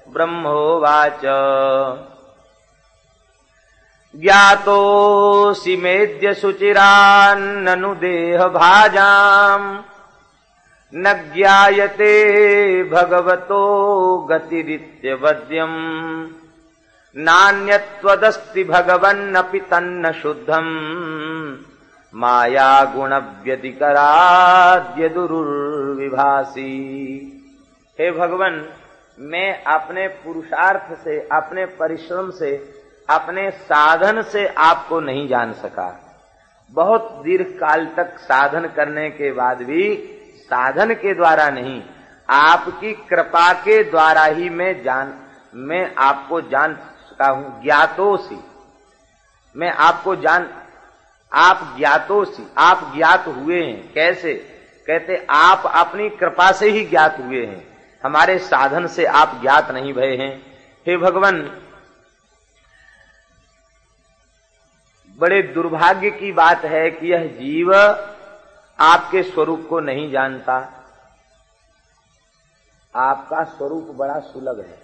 ब्रह्मोवाच ज्ञातोऽसि मेद्य शुचिरान्ननु देह भाजाम् न ज्ञायते भगवतो गतिरित्यवद्यम् नान्यत्वदस्ति भगवन्नपि तन्न शुद्धम् माया गुण व्यतिकराद्य दुर्विभासी। हे भगवान, मैं अपने पुरुषार्थ से, अपने परिश्रम से, अपने साधन से आपको नहीं जान सका। बहुत दीर्घ काल तक साधन करने के बाद भी साधन के द्वारा नहीं, आपकी कृपा के द्वारा ही मैं आपको जान सका हूं। ज्ञातोसी, मैं आपको आप ज्ञातोसी, आप ज्ञात हुए हैं। कैसे? कहते आप अपनी कृपा से ही ज्ञात हुए हैं, हमारे साधन से आप ज्ञात नहीं भये हैं। हे भगवान, बड़े दुर्भाग्य की बात है कि यह जीव आपके स्वरूप को नहीं जानता। आपका स्वरूप बड़ा सुलभ है।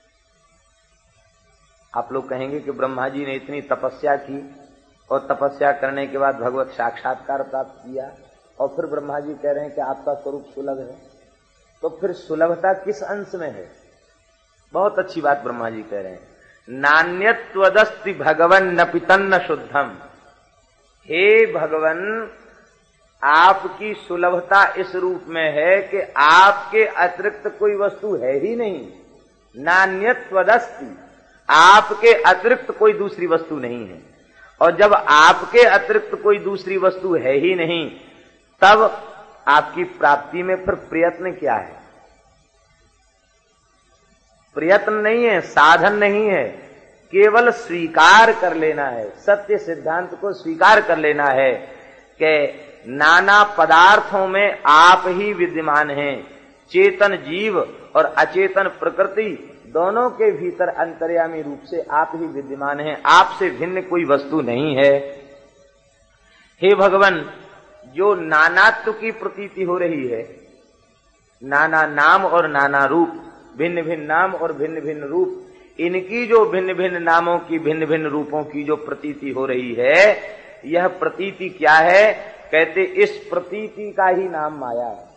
आप लोग कहेंगे कि ब्रह्मा जी ने इतनी तपस्या की और तपस्या करने के बाद भगवत साक्षात्कार प्राप्त किया, और फिर ब्रह्मा जी कह रहे हैं कि आपका स्वरूप सुलभ है, तो फिर सुलभता किस अंश में है? बहुत अच्छी बात ब्रह्मा जी कह रहे हैं, नान्यत्वदस्ति भगवन न पितन्न शुद्धम। हे भगवन, आपकी सुलभता इस रूप में है कि आपके अतिरिक्त कोई वस्तु है ही नहीं। नान्यत्वदस्ति, आपके अतिरिक्त कोई दूसरी वस्तु नहीं है। और जब आपके अतिरिक्त कोई दूसरी वस्तु है ही नहीं, तब आपकी प्राप्ति में फिर प्रयत्न क्या है? प्रयत्न नहीं है, साधन नहीं है, केवल स्वीकार कर लेना है। सत्य सिद्धांत को स्वीकार कर लेना है कि नाना पदार्थों में आप ही विद्यमान हैं। चेतन जीव और अचेतन प्रकृति दोनों के भीतर अंतर्यामी रूप से आप ही विद्यमान हैं, आपसे भिन्न कोई वस्तु नहीं है। हे भगवान, जो नानात्व की प्रतीति हो रही है, नाना नाम और नाना रूप, भिन्न भिन्न नाम और भिन्न भिन्न रूप, इनकी जो भिन्न भिन्न नामों की, भिन्न भिन्न रूपों की जो प्रतीति हो रही है, यह प्रतीति क्या है? कहते इस प्रतीति का ही नाम माया है।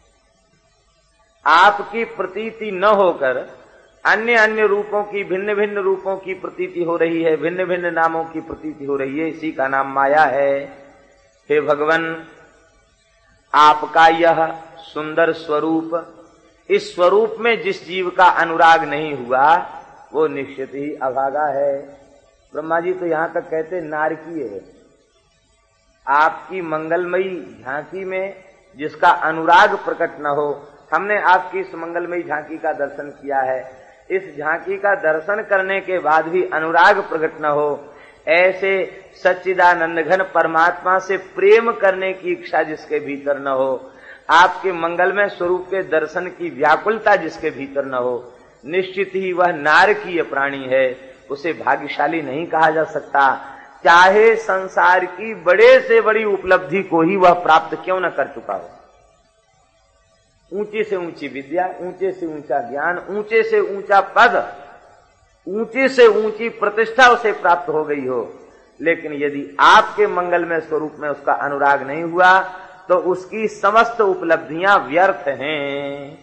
आपकी प्रतीति न होकर अन्य अन्य रूपों की, भिन्न भिन्न रूपों की प्रतीति हो रही है, भिन्न भिन्न नामों की प्रतीति हो रही है, इसी का नाम माया है। हे भगवान, आपका यह सुंदर स्वरूप, इस स्वरूप में जिस जीव का अनुराग नहीं हुआ वो निश्चित ही अभागा है। ब्रह्मा जी तो यहां तक कहते नारकीय है। आपकी मंगलमयी झांकी में जिसका अनुराग प्रकट न हो, हमने आपकी इस मंगलमयी झांकी का दर्शन किया है, इस झांकी का दर्शन करने के बाद भी अनुराग प्रकट न हो, ऐसे सच्चिदानंद घन परमात्मा से प्रेम करने की इच्छा जिसके भीतर न हो, आपके मंगलमय स्वरूप के दर्शन की व्याकुलता जिसके भीतर न हो, निश्चित ही वह नारकीय प्राणी है, उसे भाग्यशाली नहीं कहा जा सकता। चाहे संसार की बड़े से बड़ी उपलब्धि को ही वह प्राप्त क्यों न कर चुका हो। ऊंची से ऊंची विद्या, ऊंचे से ऊंचा ज्ञान, ऊंचे से ऊंचा पद, ऊंची से ऊंची प्रतिष्ठा उसे प्राप्त हो गई हो, लेकिन यदि आपके मंगलमय स्वरूप में उसका अनुराग नहीं हुआ तो उसकी समस्त उपलब्धियां व्यर्थ हैं।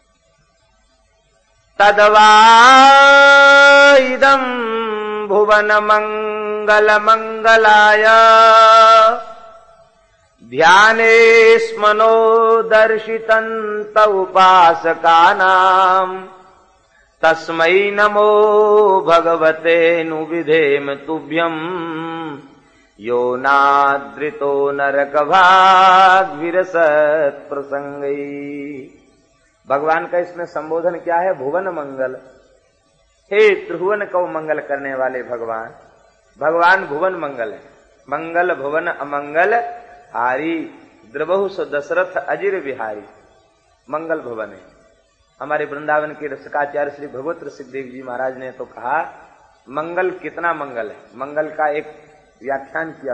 तदवा इदं भुवन मंगल मंगलाय ध्याने स्मनो दर्शितंत उपासकानां तस्मै नमो भगवते नु विधेम तुभ्यं यो नाद्रितो नरकभाग विरसत प्रसंगी। भगवान का इसमें संबोधन क्या है? भुवन मंगल। हे त्रिभुवन को मंगल करने वाले भगवान, भगवान भुवन मंगल है। मंगल भुवन अमंगल हारी, द्रबहु सो दशरथ अजिर बिहारी। मंगल भुवन है। हमारे वृंदावन के रसिकाचार्य श्री भगवत रसिकदेव जी महाराज ने तो कहा मंगल कितना मंगल है। मंगल का एक व्याख्यान किया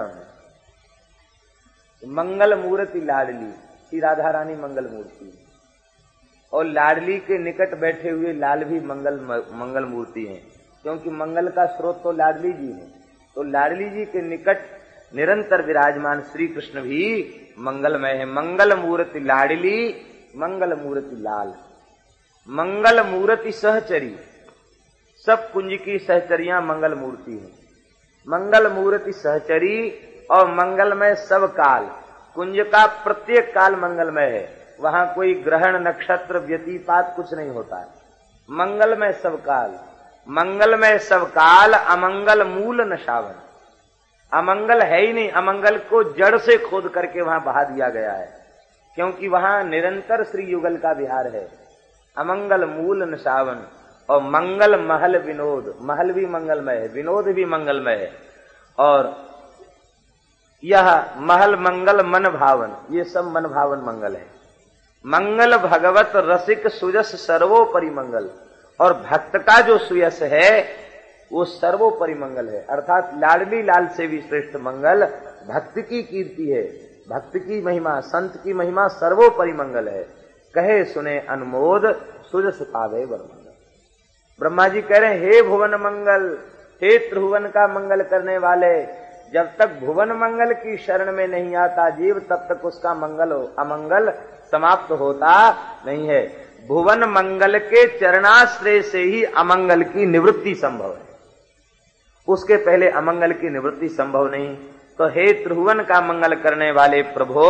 उन्होंने। मंगल मूर्ति लाडली, श्री राधा रानी मंगल मूर्ति, और लाडली के निकट बैठे हुए लाल भी मंगल मूर्ति हैं, क्योंकि मंगल का स्रोत तो लाडली जी है। तो लाडली जी के निकट निरंतर विराजमान श्री कृष्ण भी मंगलमय है। मंगल मूर्ति लाडली, मंगल मूर्ति लाल, मंगल मूर्ति सहचरी, सब कुंज की सहचरियां मंगल मूर्ति है। मंगल मूर्ति सहचरी और मंगलमय सब काल, कुंज का प्रत्येक काल मंगलमय है, वहां कोई ग्रहण नक्षत्र व्यतिपात कुछ नहीं होता है। मंगलमय सब काल, मंगलमय सब काल, अमंगल मूल नशावन, अमंगल है ही नहीं, अमंगल को जड़ से खोद करके वहां बहा दिया गया है, क्योंकि वहां निरंतर श्री युगल का विहार है। अमंगल मूल नशावन और मंगल महल विनोद, महल भी मंगलमय है, विनोद भी मंगलमय है, और यह महल मंगल मन भावन, ये सब मन भावन मंगल है। मंगल भगवत रसिक सुजस सर्वोपरि मंगल, और भक्त का जो सुयस है वो सर्वोपरि मंगल है, अर्थात लाडली लाल से भी श्रेष्ठ मंगल भक्त की कीर्ति है, भक्त की महिमा, संत की महिमा सर्वोपरि मंगल है। कहे सुने अनुमोद सुजस पावे वर मंगल। ब्रह्मा जी कह रहे हैं, हे भुवन मंगल, हे त्रिभुवन का मंगल करने वाले, जब तक भुवन मंगल की शरण में नहीं आता जीव, तब तक उसका मंगल अमंगल समाप्त होता नहीं है। भुवन मंगल के चरणाश्रय से ही अमंगल की निवृत्ति संभव है, उसके पहले अमंगल की निवृत्ति संभव नहीं। तो हे त्रिभुवन का मंगल करने वाले प्रभो,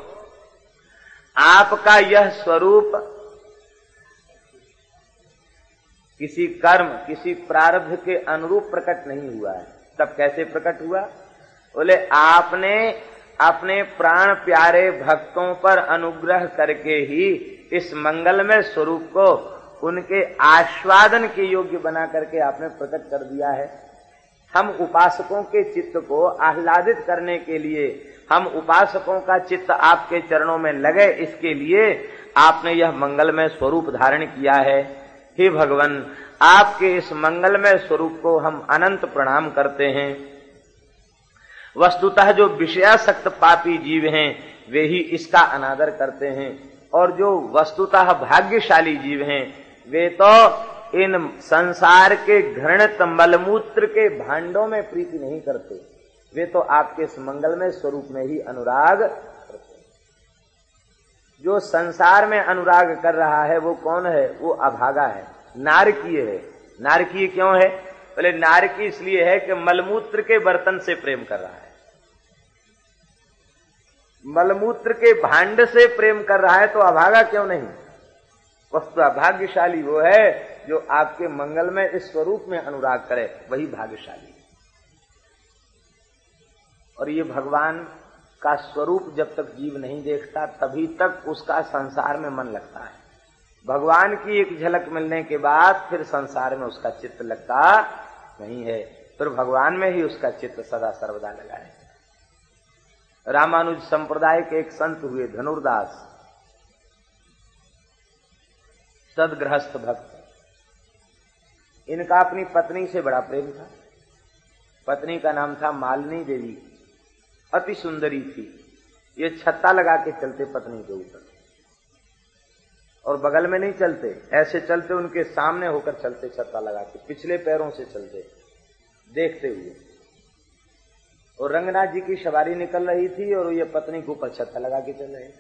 आपका यह स्वरूप किसी कर्म, किसी प्रारब्ध के अनुरूप प्रकट नहीं हुआ है। तब कैसे प्रकट हुआ? बोले आपने अपने प्राण प्यारे भक्तों पर अनुग्रह करके ही इस मंगलमय स्वरूप को उनके आस्वादन के योग्य बना करके आपने प्रकट कर दिया है। हम उपासकों के चित्त को आह्लादित करने के लिए, हम उपासकों का चित्त आपके चरणों में लगे, इसके लिए आपने यह मंगलमय स्वरूप धारण किया है। हे भगवान, आपके इस मंगलमय स्वरूप को हम अनंत प्रणाम करते हैं। वस्तुतः जो विषयासक्त पापी जीव हैं वे ही इसका अनादर करते हैं, और जो वस्तुतः भाग्यशाली जीव हैं वे तो इन संसार के घृणित मलमूत्र के भांडों में प्रीति नहीं करते, वे तो आपके इस मंगलमय स्वरूप में ही अनुराग करते हैं। जो संसार में अनुराग कर रहा है वो कौन है? वो अभागा है, नारकीय है। नारकीय क्यों है? बोले नारकीय इसलिए है कि मलमूत्र के बर्तन से प्रेम कर रहा है, मलमूत्र के भांड से प्रेम कर रहा है, तो अभागा क्यों नहीं? वस्तु भाग्यशाली वो है जो आपके मंगलमय इस स्वरूप में अनुराग करे, वही भाग्यशाली। और ये भगवान का स्वरूप जब तक जीव नहीं देखता तभी तक उसका संसार में मन लगता है। भगवान की एक झलक मिलने के बाद फिर संसार में उसका चित्त लगता नहीं है, फिर भगवान में ही उसका चित्त सदा सर्वदा लगा है। रामानुज संप्रदाय के एक संत हुए धनुर्दास, सदगृहस्थ भक्त। इनका अपनी पत्नी से बड़ा प्रेम था। पत्नी का नाम था मालिनी देवी, अति सुंदरी थी। ये छत्ता लगा के चलते पत्नी के ऊपर, और बगल में नहीं चलते, ऐसे चलते, उनके सामने होकर चलते, छत्ता लगा के पिछले पैरों से चलते, देखते हुए। और रंगनाथ जी की सवारी निकल रही थी और ये पत्नी के ऊपर छत्ता लगा के चल रहे।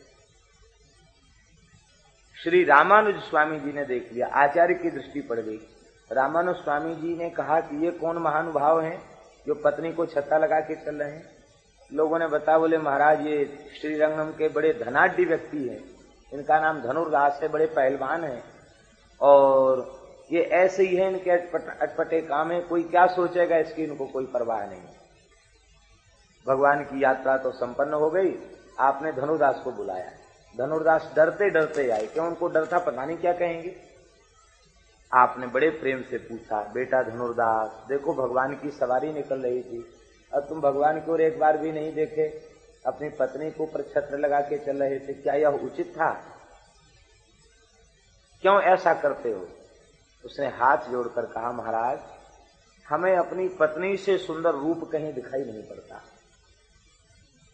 श्री रामानुज स्वामी जी ने देख लिया, आचार्य की दृष्टि पड़ गई। रामानुज स्वामी जी ने कहा कि ये कौन महानुभाव हैं जो पत्नी को छत्ता लगा के चल रहे हैं? लोगों ने बताया, बोले महाराज ये श्रीरंगम के बड़े धनाढ्य व्यक्ति हैं, इनका नाम धनुर्दास है, बड़े पहलवान हैं, और ये ऐसे ही है, इनके अटपटे काम है, कोई क्या सोचेगा इसकी इनको कोई परवाह नहीं। भगवान की यात्रा तो संपन्न हो गई, आपने धनुर्दास को बुलाया। धनुर्दास डरते डरते आए, क्यों? उनको डर था पता नहीं क्या कहेंगे। आपने बड़े प्रेम से पूछा, बेटा धनुर्दास देखो भगवान की सवारी निकल रही थी और तुम भगवान की ओर एक बार भी नहीं देखे, अपनी पत्नी को ऊपर छत्र लगा के चल रहे थे, क्या यह उचित था? क्यों ऐसा करते हो? उसने हाथ जोड़कर कहा, महाराज हमें अपनी पत्नी से सुंदर रूप कहीं दिखाई नहीं पड़ता,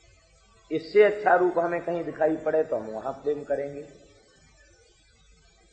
इससे अच्छा रूप हमें कहीं दिखाई पड़े तो हम वहां प्रेम करेंगे।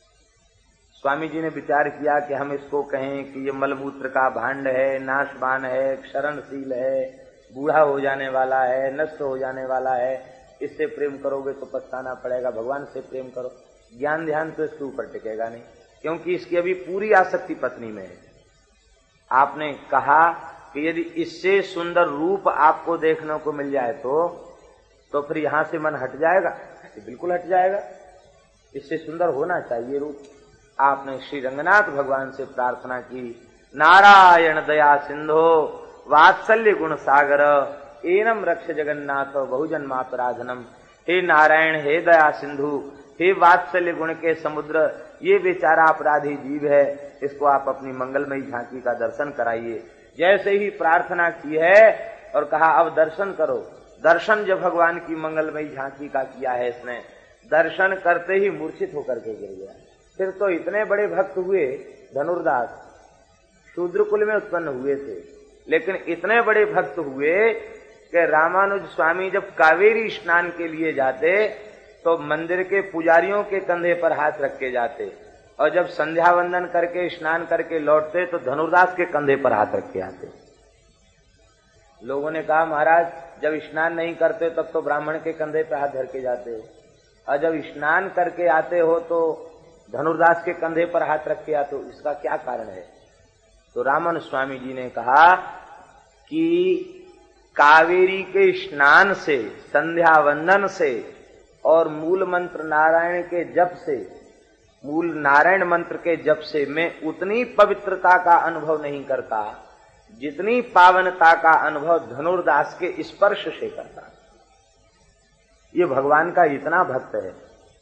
स्वामी जी ने विचार किया कि हम इसको कहें कि ये मलमूत्र का भांड है, नाशवान है, क्षरणशील है, बूढ़ा हो जाने वाला है, नष्ट हो जाने वाला है, इससे प्रेम करोगे तो पछताना पड़ेगा, भगवान से प्रेम करो। ज्ञान ध्यान तो इसके ऊपर टिकेगा नहीं, क्योंकि इसकी अभी पूरी आसक्ति पत्नी में है। आपने कहा कि यदि इससे सुंदर रूप आपको देखने को मिल जाए तो फिर यहां से मन हट जाएगा? बिल्कुल हट जाएगा। इससे सुंदर होना चाहिए रूप। आपने श्री रंगनाथ भगवान से प्रार्थना की, नारायण दया सिंधो वात्सल्य गुण सागर एनम रक्ष जगन्नाथ बहुजन्मापराधनम। हे नारायण, हे दया सिंधु, हे वात्सल्य गुण के समुद्र, ये बेचारा अपराधी जीव है, इसको आप अपनी मंगलमयी झांकी का दर्शन कराइए। जैसे ही प्रार्थना की है और कहा अब दर्शन करो, दर्शन जब भगवान की मंगलमयी झांकी का किया है इसने, दर्शन करते ही मूर्छित होकर के गिर गया। फिर तो इतने बड़े भक्त हुए धनुर्दास, शूद्र कुल में उत्पन्न हुए थे, लेकिन इतने बड़े भक्त हुए कि रामानुज स्वामी जब कावेरी स्नान के लिए जाते तो मंदिर के पुजारियों के कंधे पर हाथ रख के जाते, और जब संध्या वंदन करके स्नान करके लौटते तो धनुर्दास के कंधे पर हाथ रख के आते। लोगों ने कहा, महाराज जब स्नान नहीं करते तब तो ब्राह्मण के कंधे पर हाथ धर के जाते हो, और जब स्नान करके आते हो तो धनुर्दास के कंधे पर हाथ रख के आते हो, इसका क्या कारण है? तो रामानुज स्वामी जी ने कहा कि कावेरी के स्नान से, संध्या वंदन से और मूल मंत्र नारायण के जप से, मूल नारायण मंत्र के जप से मैं उतनी पवित्रता का अनुभव नहीं करता जितनी पावनता का अनुभव धनुर्दास के स्पर्श से करता। ये भगवान का इतना भक्त है।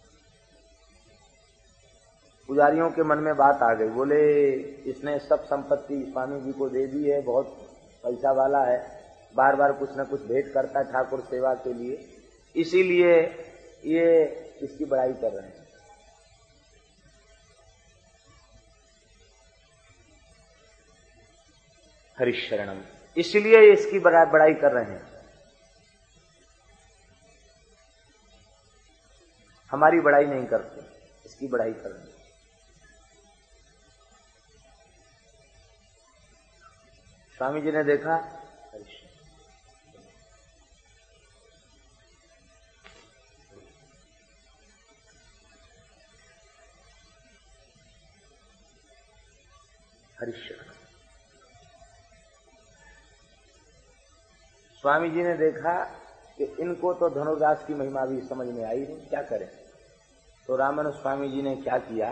पुजारियों के मन में बात आ गई, बोले इसने सब संपत्ति स्वामी जी को दे दी है, बहुत पैसा वाला है, बार बार कुछ न कुछ भेंट करता है ठाकुर सेवा के लिए, इसीलिए ये इसकी बड़ाई कर रहे हैं। हरिशरणम, इसलिए इसकी बड़ाई कर रहे हैं। हमारी बड़ाई नहीं करते, इसकी बड़ाई कर रहे हैं। स्वामी जी ने देखा, हरिशरण, स्वामी जी ने देखा कि इनको तो धनुर्दास की महिमा भी समझ में आई नहीं, क्या करें। तो रामानुज स्वामी जी ने क्या किया,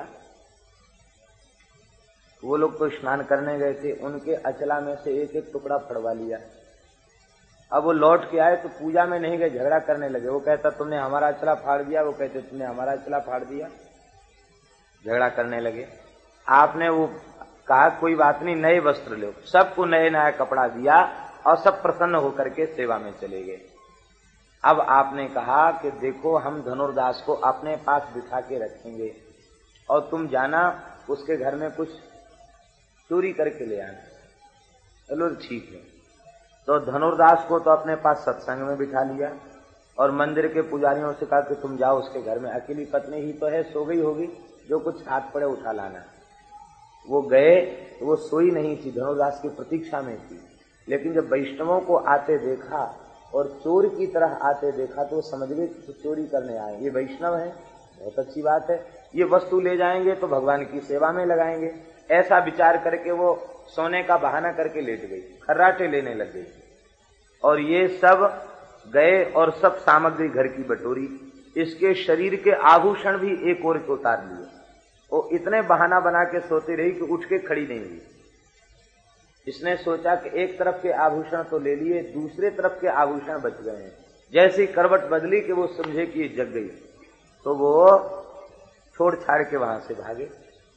वो लोग तो स्नान करने गए थे, उनके अचला में से एक एक टुकड़ा फड़वा लिया। अब वो लौट के आए तो पूजा में नहीं गए, झगड़ा करने लगे। वो कहता तुमने हमारा अचला फाड़ दिया, वो कहते तुमने हमारा अचला फाड़ दिया, झगड़ा करने लगे। आपने वो कहा कोई बात नहीं, नए वस्त्र लो, सबको नए नया कपड़ा दिया और सब प्रसन्न होकर के सेवा में चले गए। अब आपने कहा कि देखो हम धनुर्दास को अपने पास बिठा के रखेंगे और तुम जाना उसके घर में कुछ चोरी करके ले आना। चलो ठीक है। तो धनुर्दास को तो अपने पास सत्संग में बिठा लिया और मंदिर के पुजारियों से कहा कि तुम जाओ उसके घर में, अकेली पत्नी ही तो है, सो गई होगी, जो कुछ हाथ पड़े उठा लाना। वो गए, वो सोई नहीं थी, धनुर्दास की प्रतीक्षा में थी। लेकिन जब वैष्णवों को आते देखा और चोर की तरह आते देखा तो समझ गए कि चोरी करने आए, ये वैष्णव है, बहुत अच्छी बात है, ये वस्तु ले जाएंगे तो भगवान की सेवा में लगाएंगे। ऐसा विचार करके वो सोने का बहाना करके लेट गई, खर्राटे लेने लग गई। और ये सब गए और सब सामग्री घर की बटोरी, इसके शरीर के आभूषण भी एक ओर के उतार लिए। वो इतने बहाना बना के सोती रही कि उठ के खड़ी नहीं हुई। इसने सोचा कि एक तरफ के आभूषण तो ले लिए, दूसरे तरफ के आभूषण बच गए हैं। जैसी करवट बदली कि वो समझे कि जग गई, तो वो छोड़ छाड़ के वहां से भागे।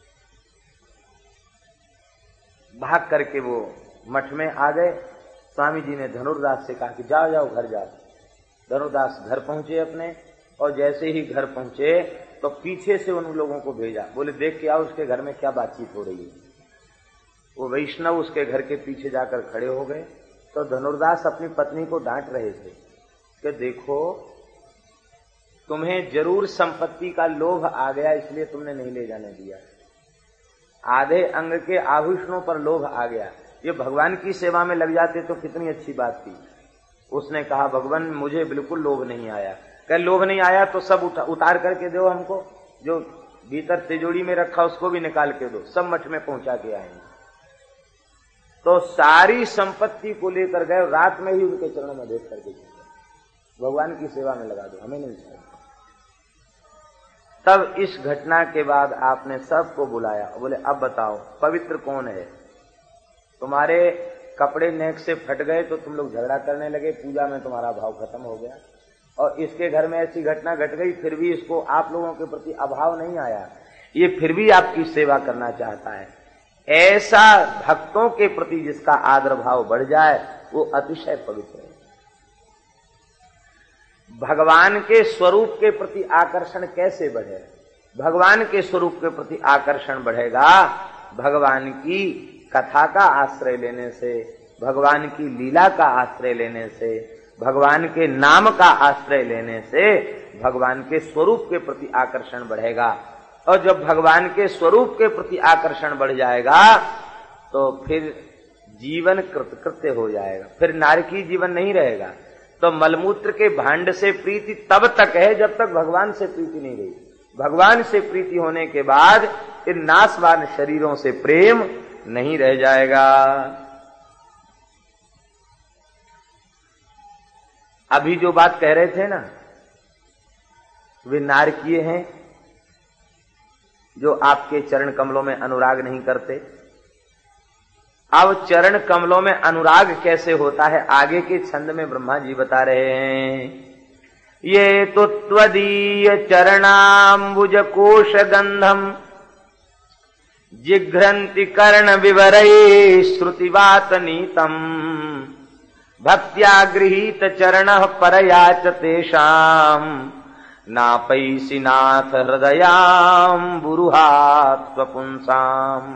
भाग करके वो मठ में आ गए। स्वामी जी ने धनुर्दास से कहा कि जाओ जाओ घर जाओ। धनुर्दास घर पहुंचे अपने, और जैसे ही घर पहुंचे तो पीछे से उन लोगों को भेजा, बोले देख के आओ उसके घर में क्या बातचीत हो रही है। वो वैष्णव उसके घर के पीछे जाकर खड़े हो गए। तो धनुर्दास अपनी पत्नी को डांट रहे थे कि देखो तुम्हें जरूर संपत्ति का लोभ आ गया, इसलिए तुमने नहीं ले जाने दिया। आधे अंग के आभूषणों पर लोभ आ गया, ये भगवान की सेवा में लग जाते तो कितनी अच्छी बात थी। उसने कहा भगवान मुझे बिल्कुल लोभ नहीं आया। कह लोभ नहीं आया तो सब उतार करके दो हमको, जो भीतर तिजोरी में रखा उसको भी निकाल के दो, सब मठ में पहुंचा के आएंगे। तो सारी संपत्ति को लेकर गए, रात में ही उनके चरणों में भेंट करके भगवान की सेवा में लगा दो, हमें नहीं चाहिए। तब इस घटना के बाद आपने सबको बुलाया, बोले अब बताओ पवित्र कौन है? तुम्हारे कपड़े नेक से फट गए तो तुम लोग झगड़ा करने लगे, पूजा में तुम्हारा भाव खत्म हो गया, और इसके घर में ऐसी घटना घट गई फिर भी इसको आप लोगों के प्रति अभाव नहीं आया, ये फिर भी आपकी सेवा करना चाहता है। ऐसा भक्तों के प्रति जिसका आदर भाव बढ़ जाए वो अतिशय पवित्र है। भगवान के स्वरूप के प्रति आकर्षण कैसे बढ़े? भगवान के स्वरूप के प्रति आकर्षण बढ़ेगा भगवान की कथा का आश्रय लेने से, भगवान की लीला का आश्रय लेने से, भगवान के नाम का आश्रय लेने से भगवान के स्वरूप के प्रति आकर्षण बढ़ेगा। और जब भगवान के स्वरूप के प्रति आकर्षण बढ़ जाएगा तो फिर जीवन कृतकृत्य हो जाएगा, फिर नारकी जीवन नहीं रहेगा। तो मलमूत्र के भांड से प्रीति तब तक है जब तक भगवान से प्रीति नहीं रही। भगवान से प्रीति होने के बाद इन नाशवान शरीरों से प्रेम नहीं रह जाएगा। अभी जो बात कह रहे थे ना, वे नारकीय हैं जो आपके चरण कमलों में अनुराग नहीं करते। अब चरण कमलों में अनुराग कैसे होता है आगे के छंद में ब्रह्मा जी बता रहे हैं। ये तो त्वदीय चरणाम्बुज कोश गंधम जिघ्रन्ति कर्ण विवरै श्रुतिवात नीतम भक्त्या गृहीत चरणः परयाच तेषाम नापैसि नाथ हृदयाम बुरुहात् स्वपुंसाम।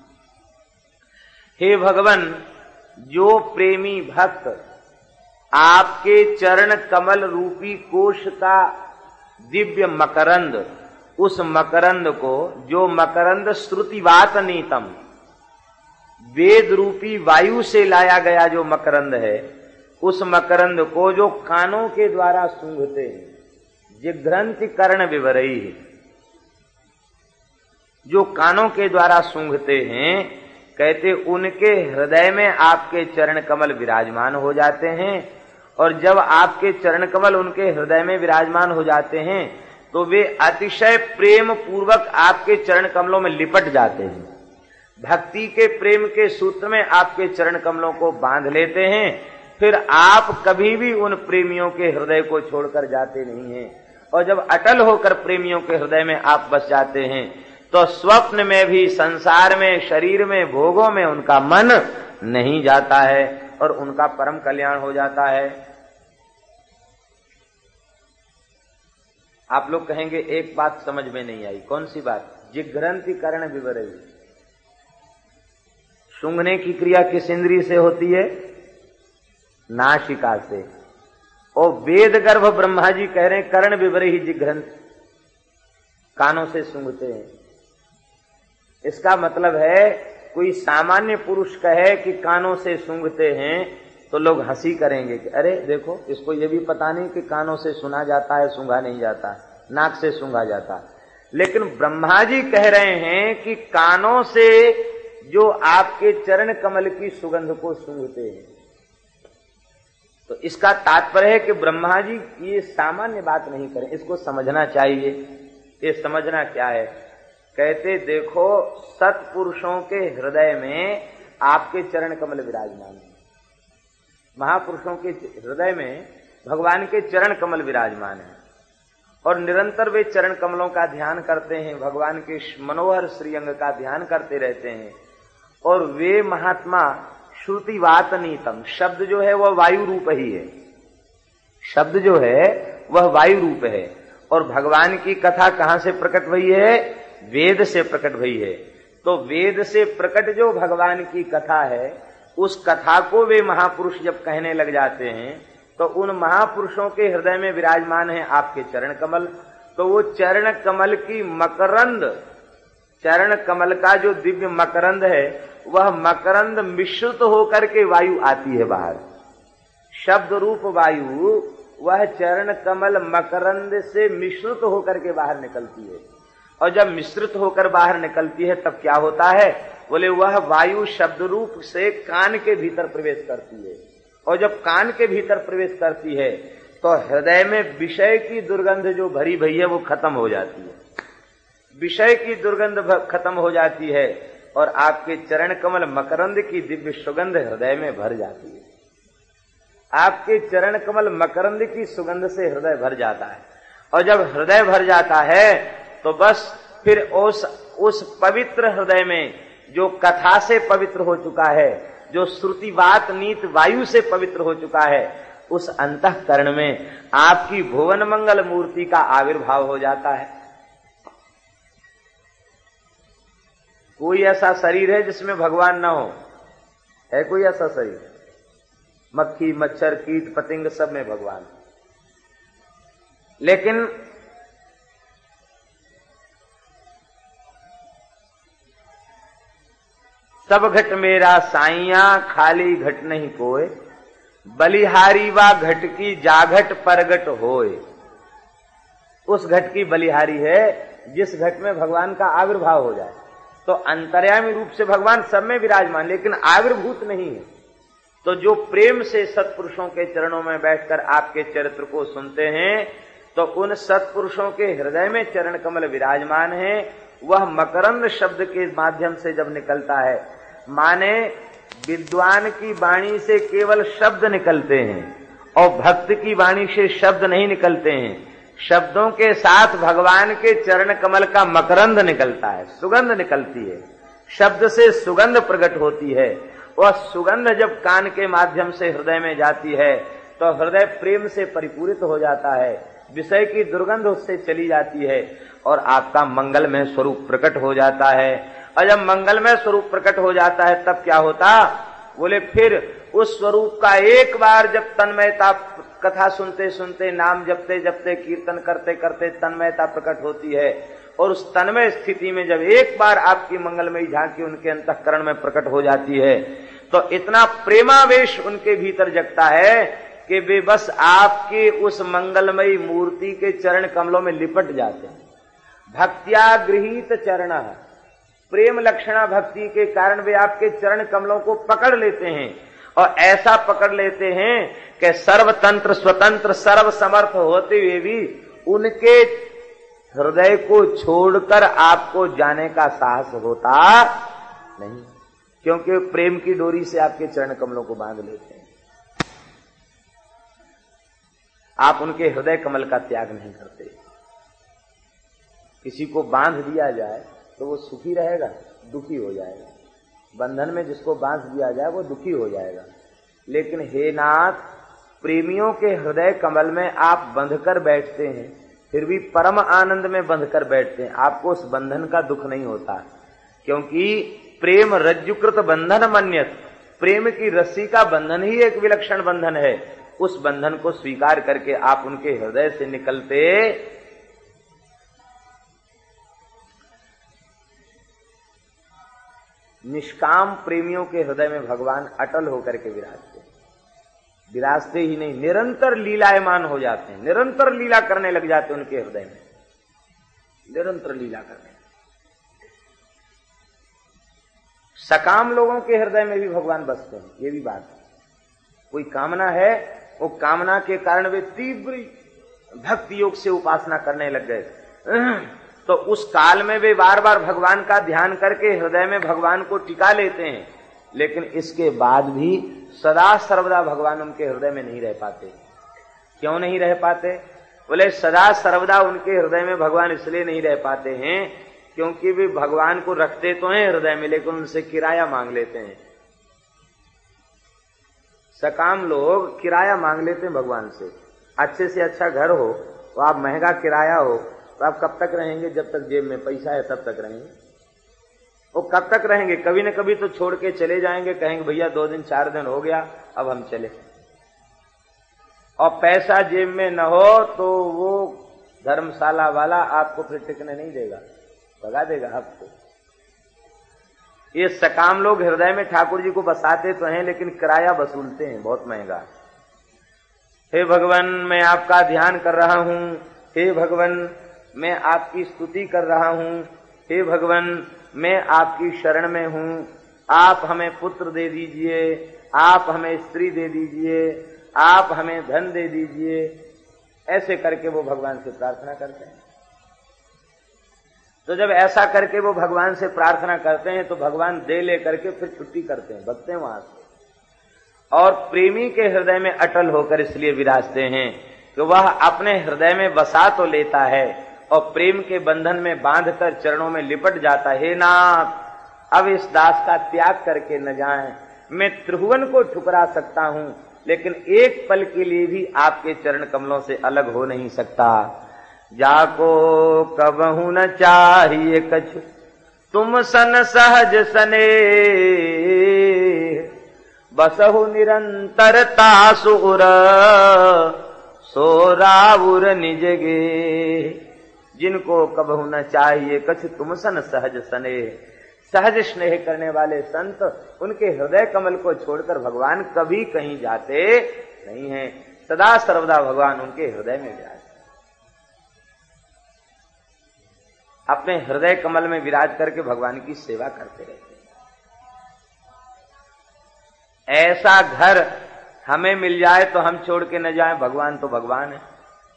हे भगवन, जो प्रेमी भक्त आपके चरण कमल रूपी कोश का दिव्य मकरंद, उस मकरंद को, जो मकरंद श्रुतिवात नीतम, वेद रूपी वायु से लाया गया जो मकरंद है, उस मकरंद को जो कानों के द्वारा सूंघते हैं, जिघ्रन्ति कर्ण विवरै, जो कानों के द्वारा सूंघते हैं, कहते उनके हृदय में आपके चरण कमल विराजमान हो जाते हैं। और जब आपके चरण कमल उनके हृदय में विराजमान हो जाते हैं तो वे अतिशय प्रेम पूर्वक आपके चरण कमलों में लिपट जाते हैं, भक्ति के प्रेम के सूत्र में आपके चरण कमलों को बांध लेते हैं। फिर आप कभी भी उन प्रेमियों के हृदय को छोड़कर जाते नहीं हैं। और जब अटल होकर प्रेमियों के हृदय में आप बस जाते हैं तो स्वप्न में भी, संसार में, शरीर में, भोगों में उनका मन नहीं जाता है और उनका परम कल्याण हो जाता है। आप लोग कहेंगे एक बात समझ में नहीं आई, कौन सी बात? जिघ्रन्ति कर्ण विवरै, सूंघने की क्रिया किस इंद्रिय से होती है? नासिका से। और वेद गर्भ ब्रह्मा जी कह रहे हैं कर्ण विवरै ही जिघ्रन्ति, कानों से सूंघते हैं। इसका मतलब है कोई सामान्य पुरुष कहे कि कानों से सूंघते हैं तो लोग हंसी करेंगे कि अरे देखो, इसको ये भी पता नहीं कि कानों से सुना जाता है, सूंघा नहीं जाता, नाक से सूंघा जाता। लेकिन ब्रह्मा जी कह रहे हैं कि कानों से जो आपके चरण कमल की सुगंध को सूंघते हैं। तो इसका तात्पर्य है कि ब्रह्मा जी ये सामान्य बात नहीं करें, इसको समझना चाहिए। ये समझना क्या है? कहते देखो, सत्पुरुषों के हृदय में आपके चरण कमल विराजमान है, महापुरुषों के हृदय में भगवान के चरण कमल विराजमान है और निरंतर वे चरण कमलों का ध्यान करते हैं, भगवान के मनोहर श्रीअंग का ध्यान करते रहते हैं। और वे महात्मा श्रुतिवात नीतम, शब्द जो है वह वायु रूप ही है, शब्द जो है वह वायु रूप है। और भगवान की कथा कहां से प्रकट हुई है? वेद से प्रकट हुई है। तो वेद से प्रकट जो भगवान की कथा है, उस कथा को वे महापुरुष जब कहने लग जाते हैं तो उन महापुरुषों के हृदय में विराजमान है आपके चरण कमल। तो वो चरण कमल की मकरंद चरण कमल का जो दिव्य मकरंद है वह मकरंद मिश्रित होकर के वायु आती है बाहर। शब्द रूप वायु वह चरण कमल मकरंद से मिश्रित होकर के बाहर निकलती है। और जब मिश्रित होकर बाहर निकलती है तब क्या होता है? बोले वह वायु शब्द रूप से कान के भीतर प्रवेश करती है। और जब कान के भीतर प्रवेश करती है तो हृदय में विषय की दुर्गंध जो भरी भई है वो खत्म हो जाती है। विषय की दुर्गंध खत्म हो जाती है और आपके चरण कमल मकरंद की दिव्य सुगंध हृदय में भर जाती है। आपके चरण कमल मकरंद की सुगंध से हृदय भर जाता है। और जब हृदय भर जाता है तो बस फिर उस पवित्र हृदय में जो कथा से पवित्र हो चुका है, जो श्रुतिवात नीत वायु से पवित्र हो चुका है, उस अंतःकरण में आपकी भुवन मंगल मूर्ति का आविर्भाव हो जाता है। कोई ऐसा शरीर है जिसमें भगवान न हो? है कोई ऐसा शरीर? मक्खी मच्छर कीट पतंग सब में भगवान। लेकिन सब घट मेरा साइया खाली घट नहीं कोय, बलिहारी वा घट की जाघट परगट होय। उस घट की बलिहारी है जिस घट में भगवान का आविर्भाव हो जाए। तो अंतर्यामी रूप से भगवान सब में विराजमान, लेकिन आविर्भूत नहीं है। तो जो प्रेम से सत्पुरुषों के चरणों में बैठकर आपके चरित्र को सुनते हैं तो उन सत्पुरुषों के हृदय में चरण कमल विराजमान है। वह मकरंद शब्द के माध्यम से जब निकलता है, माने विद्वान की वाणी से केवल शब्द निकलते हैं और भक्त की वाणी से शब्द नहीं निकलते हैं। शब्दों के साथ भगवान के चरण कमल का मकरंद निकलता है, सुगंध निकलती है। शब्द से सुगंध प्रकट होती है। वह सुगंध जब कान के माध्यम से हृदय में जाती है तो हृदय प्रेम से परिपूरित हो जाता है। विषय की दुर्गंध उससे चली जाती है और आपका मंगलमय स्वरूप प्रकट हो जाता है। और जब मंगलमय स्वरूप प्रकट हो जाता है तब क्या होता? बोले फिर उस स्वरूप का एक बार जब तन्मयता, कथा सुनते सुनते नाम जपते जपते कीर्तन करते करते तन्मयता प्रकट होती है और उस तन्मय स्थिति में जब एक बार आपकी मंगलमयी झांकी उनके अंतःकरण में प्रकट हो जाती है तो इतना प्रेमावेश उनके भीतर जगता है कि वे बस आपके उस मंगलमयी मूर्ति के चरण कमलों में लिपट जाते हैं। भक्त्या गृहीत चरण, प्रेम लक्षणा भक्ति के कारण वे आपके चरण कमलों को पकड़ लेते हैं और ऐसा पकड़ लेते हैं कि सर्वतंत्र स्वतंत्र सर्व समर्थ होते हुए भी उनके हृदय को छोड़कर आपको जाने का साहस होता नहीं, क्योंकि प्रेम की डोरी से आपके चरण कमलों को बांध लेते हैं। आप उनके हृदय कमल का त्याग नहीं करते। किसी को बांध दिया जाए तो वो सुखी रहेगा, दुखी हो जाएगा। बंधन में जिसको बांध दिया जाए वो दुखी हो जाएगा। लेकिन हे नाथ, प्रेमियों के हृदय कमल में आप बंधकर बैठते हैं, फिर भी परम आनंद में बंधकर बैठते हैं। आपको उस बंधन का दुख नहीं होता, क्योंकि प्रेम रज्जुकृत बंधन मन्यत, प्रेम की रस्सी का बंधन ही एक विलक्षण बंधन है। उस बंधन को स्वीकार करके आप उनके हृदय से निकलते निष्काम प्रेमियों के हृदय में भगवान अटल होकर के विराजते ही नहीं, निरंतर लीलायमान हो जाते हैं, निरंतर लीला करने लग जाते हैं उनके हृदय में, निरंतर लीला करने। सकाम लोगों के हृदय में भी भगवान बसते हैं, ये भी बात है। कोई कामना है, वो कामना के कारण वे तीव्र भक्ति योग से उपासना करने लग गए, तो उस काल में वे बार बार भगवान का ध्यान करके हृदय में भगवान को टिका लेते हैं। लेकिन इसके बाद भी सदा सर्वदा भगवान उनके हृदय में नहीं रह पाते। क्यों नहीं रह पाते? बोले सदा सर्वदा उनके हृदय में भगवान इसलिए नहीं रह पाते हैं क्योंकि वे भगवान को रखते तो हैं हृदय में, लेकिन उनसे किराया मांग लेते हैं। सकाम लोग किराया मांग लेते हैं भगवान से। अच्छे से अच्छा घर हो तो आप महंगा किराया हो तो आप कब तक रहेंगे? जब तक जेब में पैसा है तब तक रहेंगे। वो कब तक रहेंगे? कभी न कभी तो छोड़ के चले जाएंगे, कहेंगे भैया 2 दिन 4 दिन हो गया अब हम चले। और पैसा जेब में न हो तो वो धर्मशाला वाला आपको फिर टिकने नहीं देगा, भगा देगा आपको। ये सकाम लोग हृदय में ठाकुर जी को बसाते तो हैं, लेकिन किराया वसूलते हैं बहुत महंगा। हे भगवान, मैं आपका ध्यान कर रहा हूं, हे भगवान मैं आपकी स्तुति कर रहा हूं, हे भगवान मैं आपकी शरण में हूं, आप हमें पुत्र दे दीजिए, आप हमें स्त्री दे दीजिए, आप हमें धन दे दीजिए। ऐसे करके वो भगवान से प्रार्थना करते हैं। तो जब ऐसा करके वो भगवान से प्रार्थना करते हैं तो भगवान दे लेकर के फिर छुट्टी करते हैं, भगते हैं वहां से। और प्रेमी के हृदय में अटल होकर इसलिए विराजते हैं कि वह अपने हृदय में बसा तो लेता है और प्रेम के बंधन में बांधकर चरणों में लिपट जाता है। हे नाथ, अब इस दास का त्याग करके न जाएं। मैं त्रिभुवन को ठुकरा सकता हूं, लेकिन एक पल के लिए भी आपके चरण कमलों से अलग हो नहीं सकता। जाको कबहू न चाहिए कछु, तुम सन सहज सने, बसहु निरंतरता सुर, सो राउर निजगे। जिनको कबहू न चाहिए कछु, तुम सन सहज सने, सहज स्नेह करने वाले संत उनके हृदय कमल को छोड़कर भगवान कभी कहीं जाते नहीं हैं। सदा सर्वदा भगवान उनके हृदय में विराज, अपने हृदय कमल में विराज करके भगवान की सेवा करते रहते हैं। ऐसा घर हमें मिल जाए तो हम छोड़ के न जाएं। भगवान तो भगवान है।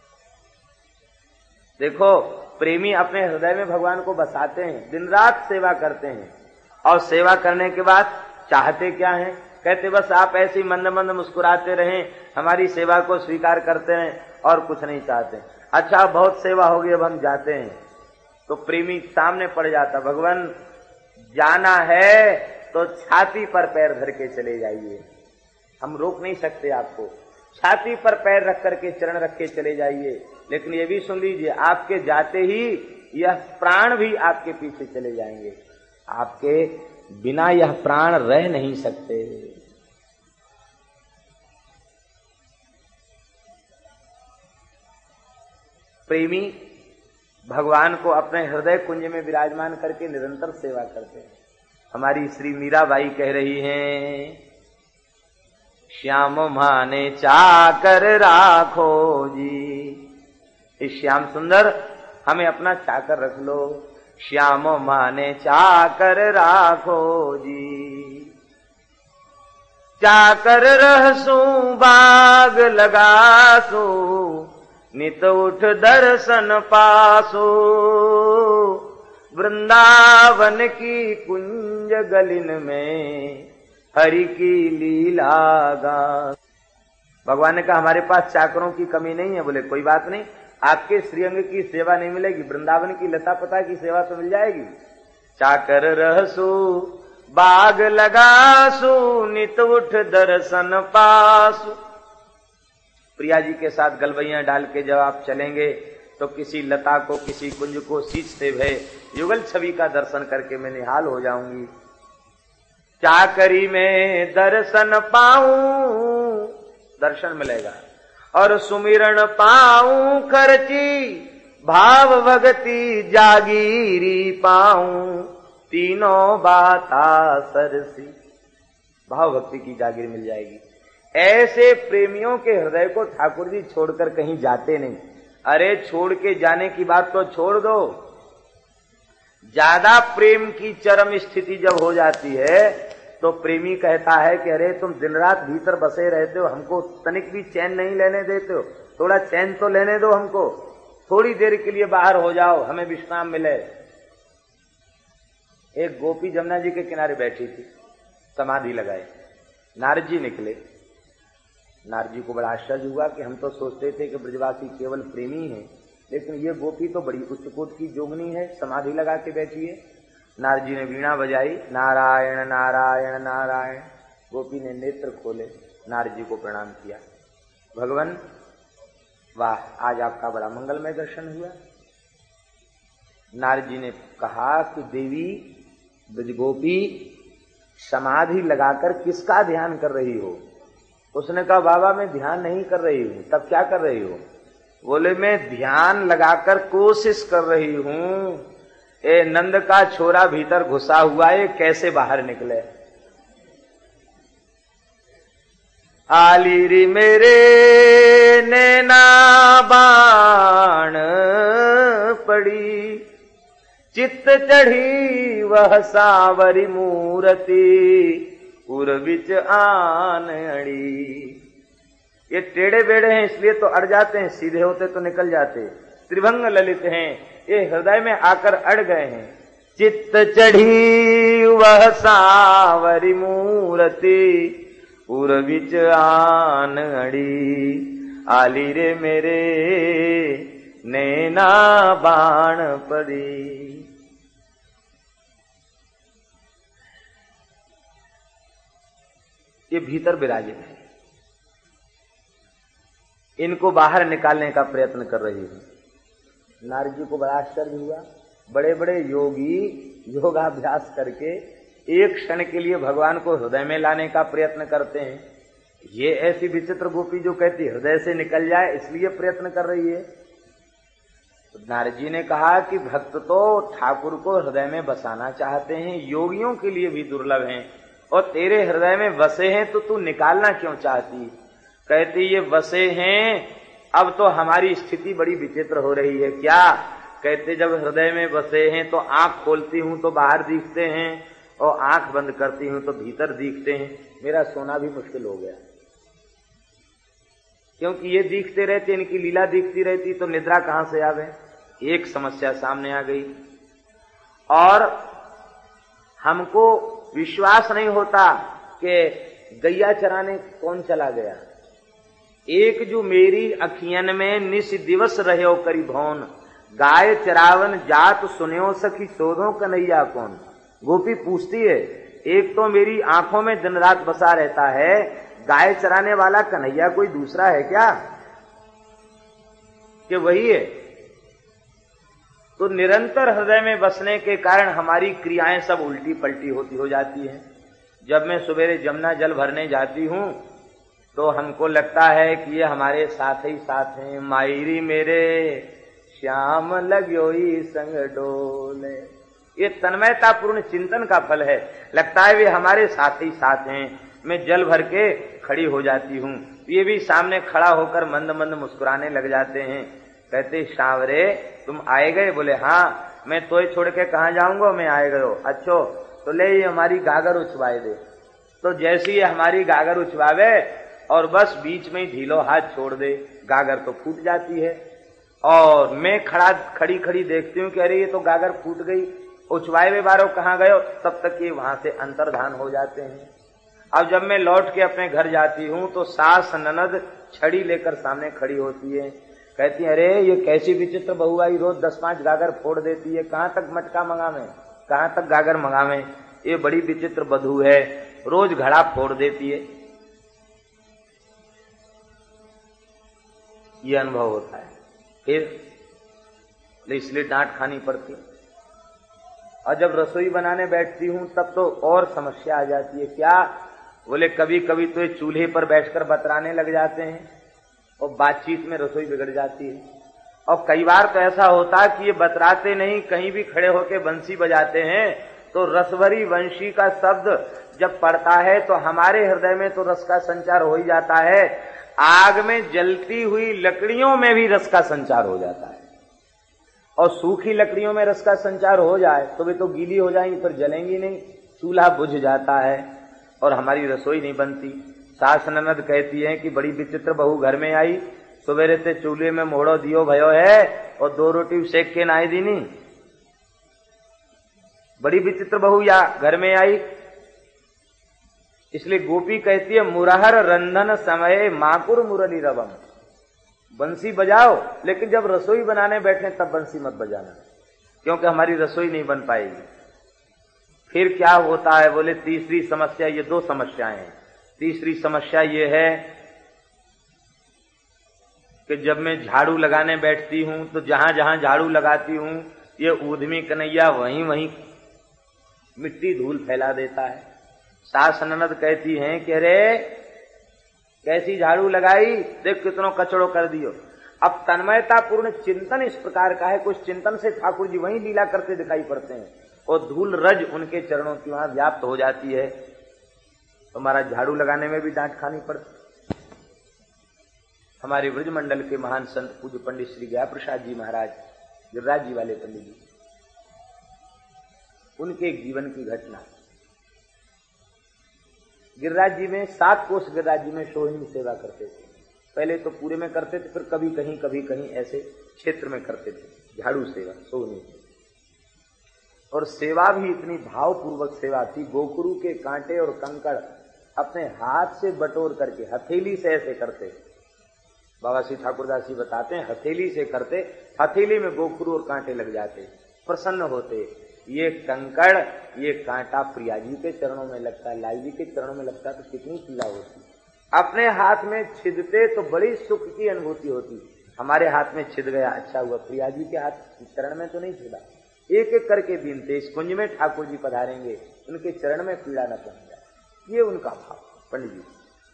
देखो, प्रेमी अपने हृदय में भगवान को बसाते हैं, दिन रात सेवा करते हैं, और सेवा करने के बाद चाहते क्या हैं? कहते बस आप ऐसे ही मंद मंद मुस्कुराते रहें, हमारी सेवा को स्वीकार करते रहें, और कुछ नहीं चाहते। अच्छा, बहुत सेवा होगी, अब हम जाते हैं। तो प्रेमी सामने पड़ जाता, भगवान जाना है तो छाती पर पैर धर के चले जाइए, हम रोक नहीं सकते आपको। छाती पर पैर रख करके, चरण रख के चले जाइए। लेकिन ये भी सुन लीजिए, आपके जाते ही यह प्राण भी आपके पीछे चले जाएंगे, आपके बिना यह प्राण रह नहीं सकते। प्रेमी भगवान को अपने हृदय कुंज में विराजमान करके निरंतर सेवा करते हैं। हमारी श्री मीराबाई कह रही हैं, श्याम माने चाकर राखो जी। इस श्याम सुंदर हमें अपना चाकर रख लो, श्याम माने चाकर राखो जी। चाकर रहसू बाग लगासू, नित उठ दर्शन पासो। वृंदावन की कुंज गलिन में हरि की लीला गा। भगवान ने कहा हमारे पास चाकरों की कमी नहीं है। बोले कोई बात नहीं, आपके श्रीअंग की सेवा नहीं मिलेगी, वृंदावन की लता पता की सेवा तो मिल जाएगी। चाकर रहसु बाग लगासु, नित उठ दर्शन पासु। प्रिया जी के साथ गलबैयां डाल के जब आप चलेंगे तो किसी लता को, किसी कुंज को सींचते हुए युगल छवि का दर्शन करके मैं निहाल हो जाऊंगी। चाकरी में दर्शन पाऊं, दर्शन मिलेगा, और सुमिरन पाऊं खर्ची, भाव भगति जागीरी पाऊं, तीनों बाता सरसी। भाव भक्ति की जागीर मिल जाएगी। ऐसे प्रेमियों के हृदय को ठाकुर जी छोड़कर कहीं जाते नहीं। अरे छोड़ के जाने की बात तो छोड़ दो, ज्यादा प्रेम की चरम स्थिति जब हो जाती है तो प्रेमी कहता है कि अरे तुम दिन रात भीतर बसे रहते हो, हमको तनिक भी चैन नहीं लेने देते हो, थोड़ा चैन तो लेने दो हमको, थोड़ी देर के लिए बाहर हो जाओ, हमें विश्राम मिले। एक गोपी जमुना जी के किनारे बैठी थी, समाधि लगाए, नारद जी निकले। नारद जी को बड़ा आश्चर्य हुआ कि हम तो सोचते थे कि ब्रजवासी केवल प्रेमी हैं, लेकिन ये गोपी तो बड़ी उच्चकोट की जोगनी है, समाधि लगा के बैठी है। नारद जी ने वीणा बजाई, नारायण नारायण नारायण। गोपी ने नेत्र खोले, नारद जी को प्रणाम किया। भगवान वाह, आज आपका बड़ा मंगलमय दर्शन हुआ। नारद जी ने कहा कि देवी ब्रजगोपी समाधि लगाकर किसका ध्यान कर रही हो? उसने कहा बाबा मैं ध्यान नहीं कर रही हूं। तब क्या कर रही हो? बोले मैं ध्यान लगाकर कोशिश कर रही हूं ए नंद का छोरा भीतर घुसा हुआ है, कैसे बाहर निकले। आलीरी मेरे नैना बाण पड़ी, चित्त चढ़ी वह सावरी मूर्ति, उर विच आन अड़ी। ये टेढ़े बेड़े हैं इसलिए तो अड़ जाते हैं, सीधे होते तो निकल जाते। त्रिभंग ललित हैं, ये हृदय में आकर अड़ गए हैं। चित्त चढ़ी वह सावरी मूर्ति, उर विच आन अड़ी। आली रे मेरे नैना बाण पड़ी। ये भीतर विराजित है, इनको बाहर निकालने का प्रयत्न कर रही है। नारद जी को बड़ा आश्चर्य हुआ। बड़े बड़े योगी योगाभ्यास करके एक क्षण के लिए भगवान को हृदय में लाने का प्रयत्न करते हैं, ये ऐसी विचित्र गोपी जो कहती हृदय से निकल जाए इसलिए प्रयत्न कर रही है। तो नारद जी ने कहा कि भक्त तो ठाकुर को हृदय में बसाना चाहते हैं, योगियों के लिए भी दुर्लभ हैं, और तेरे हृदय में बसे हैं तो तू निकालना क्यों चाहती। कहती ये बसे हैं, अब तो हमारी स्थिति बड़ी विचित्र हो रही है। क्या? कहते जब हृदय में बसे हैं तो आंख खोलती हूं तो बाहर दिखते हैं, और आंख बंद करती हूं तो भीतर दिखते हैं। मेरा सोना भी मुश्किल हो गया, क्योंकि ये दिखते रहते, इनकी लीला दिखती रहती तो निद्रा कहां से आवे। एक समस्या सामने आ गई, और हमको विश्वास नहीं होता कि गैया चराने कौन चला गया। एक जो मेरी अखियन में निस दिवस रहो करी भौन, गाय चरावन जात सुन्यो सखी शोधो कन्हैया कौन। गोपी पूछती है, एक तो मेरी आंखों में दिन रात बसा रहता है, गाय चराने वाला कन्हैया कोई दूसरा है क्या, कि वही है। तो निरंतर हृदय में बसने के कारण हमारी क्रियाएं सब उल्टी पलटी होती हो जाती हैं। जब मैं सवेरे जमुना जल भरने जाती हूं तो हमको लगता है कि ये हमारे साथ ही साथ हैं। मायरी मेरे श्याम लगोई संग डोले, ये तन्मयतापूर्ण चिंतन का फल है। लगता है वे हमारे साथ ही साथ हैं। मैं जल भर के खड़ी हो जाती हूँ, ये भी सामने खड़ा होकर मंद मंद मुस्कुराने लग जाते हैं। कहते शावरे तुम आए गए? बोले हाँ, मैं तोय छोड़ के कहाँ जाऊंगा, मैं आए गयो। अच्छो तो ले ये हमारी गागर उछवाए दे। तो जैसी ये हमारी गागर उछवावे और बस बीच में ही ढीलो हाथ छोड़ दे, गागर तो फूट जाती है। और मैं खड़ी खड़ी देखती हूँ कि अरे ये तो गागर फूट गई, उछवाए वे बारो कहाँ गयो, तब तक ये वहां से अंतर्धान हो जाते हैं। अब जब मैं लौट के अपने घर जाती हूँ तो सास ननद छड़ी लेकर सामने खड़ी होती है। कहती है अरे ये कैसी विचित्र बहू आई, रोज 10-5 गागर फोड़ देती है, कहाँ तक मटका मंगावे, कहाँ तक गागर मंगावे। ये बड़ी विचित्र बधू है, रोज घड़ा फोड़ देती है। ये अनुभव होता है। फिर इसलिए डांट खानी पड़ती। और जब रसोई बनाने बैठती हूं तब तो और समस्या आ जाती है। क्या? बोले कभी कभी तो ये चूल्हे पर बैठकर बतराने लग जाते हैं और बातचीत में रसोई बिगड़ जाती है। और कई बार तो ऐसा होता है कि ये बतराते नहीं, कहीं भी खड़े होकर बंसी बजाते हैं, तो रसभरी वंशी का शब्द जब पड़ता है तो हमारे हृदय में तो रस का संचार हो ही जाता है। आग में जलती हुई लकड़ियों में भी रस का संचार हो जाता है। और सूखी लकड़ियों में रस का संचार हो जाए तो वे तो गीली हो जाएंगी, फिर जलेंगी नहीं, चूल्हा बुझ जाता है और हमारी रसोई नहीं बनती। सास ननद कहती है कि बड़ी विचित्र बहू घर में आई, सवेरे से चूल्हे में मोड़ो दियो भयो है और 2 रोटी सेक के नाई दीनी। बड़ी विचित्र बहू या घर में आई। इसलिए गोपी कहती है मुरहर रंधन समय माकुर मुरली रवम, बंसी बजाओ लेकिन जब रसोई बनाने बैठे तब बंसी मत बजाना, क्योंकि हमारी रसोई नहीं बन पाएगी। फिर क्या होता है? बोले तीसरी समस्या, ये 2 समस्याएं हैं। तीसरी समस्या ये है कि जब मैं झाड़ू लगाने बैठती हूं तो जहां जहां झाड़ू लगाती हूं ये ऊधमी कन्हैया वहीं वहीं मिट्टी धूल फैला देता है। सास ननद कहती हैं कि अरे कैसी झाड़ू लगाई, देख कितनों कचड़ो कर दियो। अब तन्मयता पूर्ण चिंतन इस प्रकार का है, कुछ चिंतन से ठाकुर जी वहीं लीला करते दिखाई पड़ते हैं और धूल रज उनके चरणों की वहां व्याप्त हो जाती है। तो महाराज झाड़ू लगाने में भी डांट खानी पड़ती। हमारे ब्रजमंडल के महान संत पूज्य पंडित श्री गया प्रसाद जी महाराज, गिरिराज जी वाले पंडित जी, उनके जीवन की घटना। गिरिराज जी में 7 कोष गिरिराज जी में सोहिनी सेवा करते थे। पहले तो पूरे में करते थे, फिर कभी कहीं ऐसे क्षेत्र में करते थे झाड़ू सेवा, सोहिनी। और सेवा भी इतनी भावपूर्वक सेवा थी, गोखरू के कांटे और कंकड़ अपने हाथ से बटोर करके हथेली से ऐसे करते। बाबा श्री ठाकुरदास जी बताते हैं हथेली से करते, हथेली में गोखरू और कांटे लग जाते, प्रसन्न होते। ये कंकड़ ये कांटा प्रिया जी के चरणों में लगता है, लाई जी के चरणों में लगता है तो कितनी पीड़ा होती। अपने हाथ में छिदते तो बड़ी सुख की अनुभूति होती। हमारे हाथ में छिद गया, अच्छा हुआ, प्रिया जी के हाथ चरण में तो नहीं छिदा। एक एक करके बीनते, इस कुंज में ठाकुर जी पधारेंगे, उनके चरण में पीड़ा न पहुंच जाए, ये उनका भाव पंडित जी।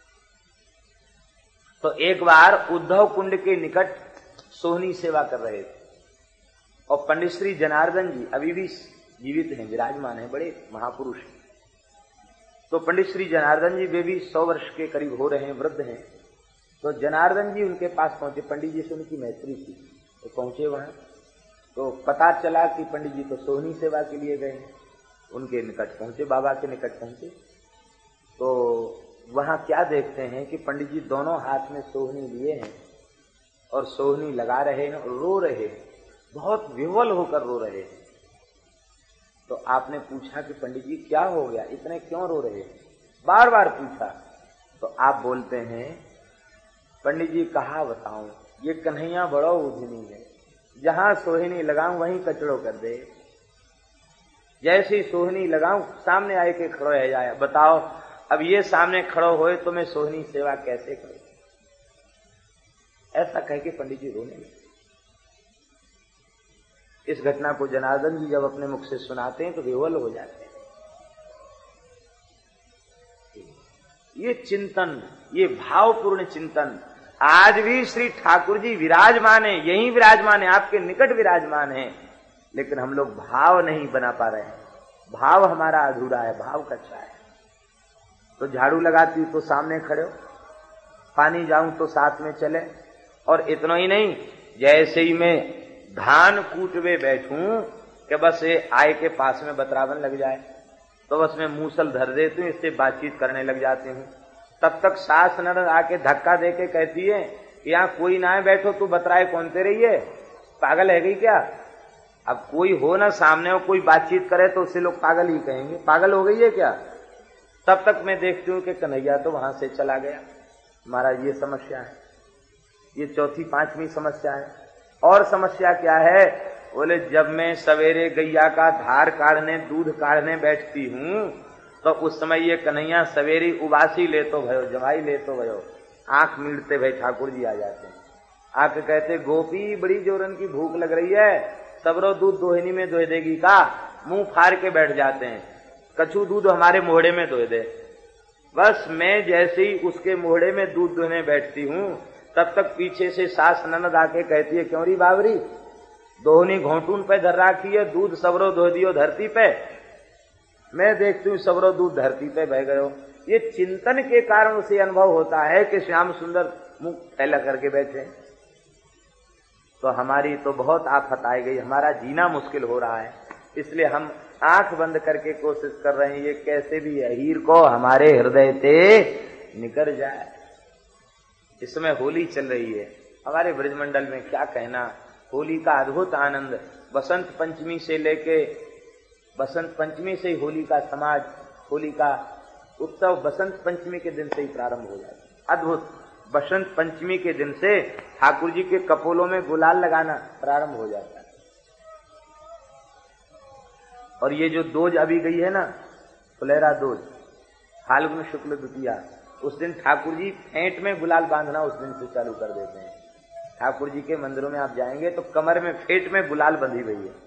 तो एक बार उद्धव कुंड के निकट सोहनी सेवा कर रहे थे और पंडित श्री जनार्दन जी अभी भी जीवित हैं, विराजमान हैं, बड़े महापुरुष हैं। तो पंडित श्री जनार्दन जी वे भी 100 वर्ष के करीब हो रहे हैं, वृद्ध हैं। तो जनार्दन जी उनके पास पहुंचे, पंडित जी से उनकी मैत्री थी, तो पहुंचे वहां। तो पता चला कि पंडित जी तो सोहनी सेवा के लिए गए, उनके निकट पहुंचे, बाबा के निकट पहुंचे। तो वहां क्या देखते हैं कि पंडित जी दोनों हाथ में सोहनी लिए हैं और सोहनी लगा रहे हैं और रो रहे हैं, बहुत विह्वल होकर रो रहे हैं। तो आपने पूछा कि पंडित जी क्या हो गया, इतने क्यों रो रहे हैं, बार बार पूछा। तो आप बोलते हैं पंडित जी कहा बताऊं, ये कन्हैया बड़ा उद्यमी है, जहां सोहनी लगाऊं वहीं कचड़ो कर दे। जैसी सोहनी लगाऊं सामने आए के खड़ो रह जाए। बताओ अब ये सामने खड़ो होए तो मैं सोहनी सेवा कैसे करूं। ऐसा कह के पंडित जी रोने लगे। इस घटना को जनार्दन जी जब अपने मुख से सुनाते हैं तो विह्वल हो जाते हैं। ये चिंतन, ये भावपूर्ण चिंतन आज भी श्री ठाकुर जी विराजमान है, यही विराजमान है, आपके निकट विराजमान है, लेकिन हम लोग भाव नहीं बना पा रहे हैं। भाव हमारा अधूरा है, भाव कच्चा है। तो झाड़ू लगाती हूं तो सामने खड़े हो, पानी जाऊं तो साथ में चले, और इतना ही नहीं, जैसे ही मैं धान कूटवे बैठूं कि बस ये आय के पास में बतरावन लग जाए, तो बस मैं मूसल धर देती हूं, इससे बातचीत करने लग जाती हूं। तब तक सास ननद आके धक्का देके कहती है यहाँ कोई ना है, बैठो, तू बतराए कौनते रही है, पागल है गई क्या। अब कोई हो ना सामने और कोई बातचीत करे तो उससे लोग पागल ही कहेंगे, पागल हो गई है क्या। तब तक मैं देखती हूँ कि कन्हैया तो वहां से चला गया। महाराज ये समस्या है, ये चौथी पांचवी समस्या है। और समस्या क्या है, बोले जब मैं सवेरे गैया का धार काढ़ने, दूध काढ़ने बैठती हूँ तो उस समय ये कन्हैया सवेरी उबासी ले तो भयो, जमाई ले तो भयो, आंख मीड़ते भाई ठाकुर जी आ जाते हैं। आके कहते गोपी बड़ी जोरन की भूख लग रही है, सबरो दूध दोहिनी में दोह देगी का। मुंह फाड़ के बैठ जाते हैं, कछु दूध हमारे मोहड़े में दोह दे। बस मैं जैसे ही उसके मोहड़े में दूध दोहने बैठती हूँ तब तक पीछे से सास ननद आके कहती है क्यों री बावरी, दोहनी घोंटून पे धर राखी है, दूध सबरो दो दियो धरती पे। मैं देखती हूँ सबरो दूध धरती पे बह गयो। ये चिंतन के कारण उसे अनुभव होता है कि श्याम सुंदर मुंह फैला करके बैठे। तो हमारी तो बहुत आफत आ गई, हमारा जीना मुश्किल हो रहा है, इसलिए हम आंख बंद करके कोशिश कर रहे हैं ये कैसे भी अहीर को हमारे हृदय से निकल जाए। इस समय होली चल रही है हमारे ब्रजमंडल में, क्या कहना, होली का अद्भुत आनंद। बसंत पंचमी से लेके, बसंत पंचमी से ही होली का समाज, होली का उत्सव बसंत पंचमी के दिन से ही प्रारंभ हो जाता है। अद्भुत, बसंत पंचमी के दिन से ठाकुर जी के कपोलों में गुलाल लगाना प्रारंभ हो जाता है। और ये जो दोज अभी गई है ना, फुलेरा दोज, फाल्गुन शुक्ल द्वितीया, उस दिन ठाकुर जी फेंट में गुलाल बांधना उस दिन से चालू कर देते हैं। ठाकुर जी के मंदिरों में आप जाएंगे तो कमर में फेंट में गुलाल बंधी हुई है।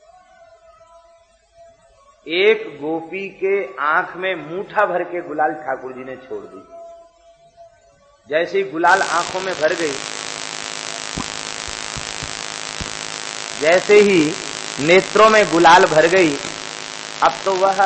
एक गोपी के आंख में मूठा भर के गुलाल ठाकुर जी ने छोड़ दी। जैसे ही गुलाल आंखों में भर गई जैसे ही नेत्रों में गुलाल भर गई, अब तो वह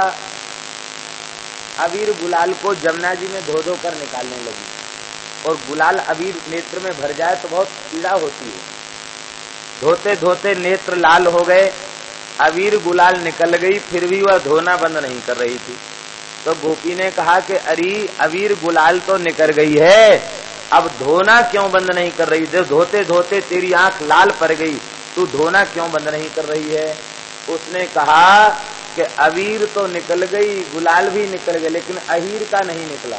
अबीर गुलाल को जमुना जी में धो धो कर निकालने लगी। और गुलाल अबीर नेत्र में भर जाए तो बहुत पीड़ा होती है। धोते धोते नेत्र लाल हो गए, अबीर गुलाल निकल गई, फिर भी वह धोना बंद नहीं कर रही थी। तो गोपी ने कहा कि अरे अबीर गुलाल तो निकल गई है, अब धोना क्यों बंद नहीं कर रही? जब धोते धोते तेरी आंख लाल पड़ गई, तू धोना क्यों बंद नहीं कर रही है? उसने कहा कि अबीर तो निकल गई, गुलाल भी निकल गए, लेकिन अहीर का नहीं निकला।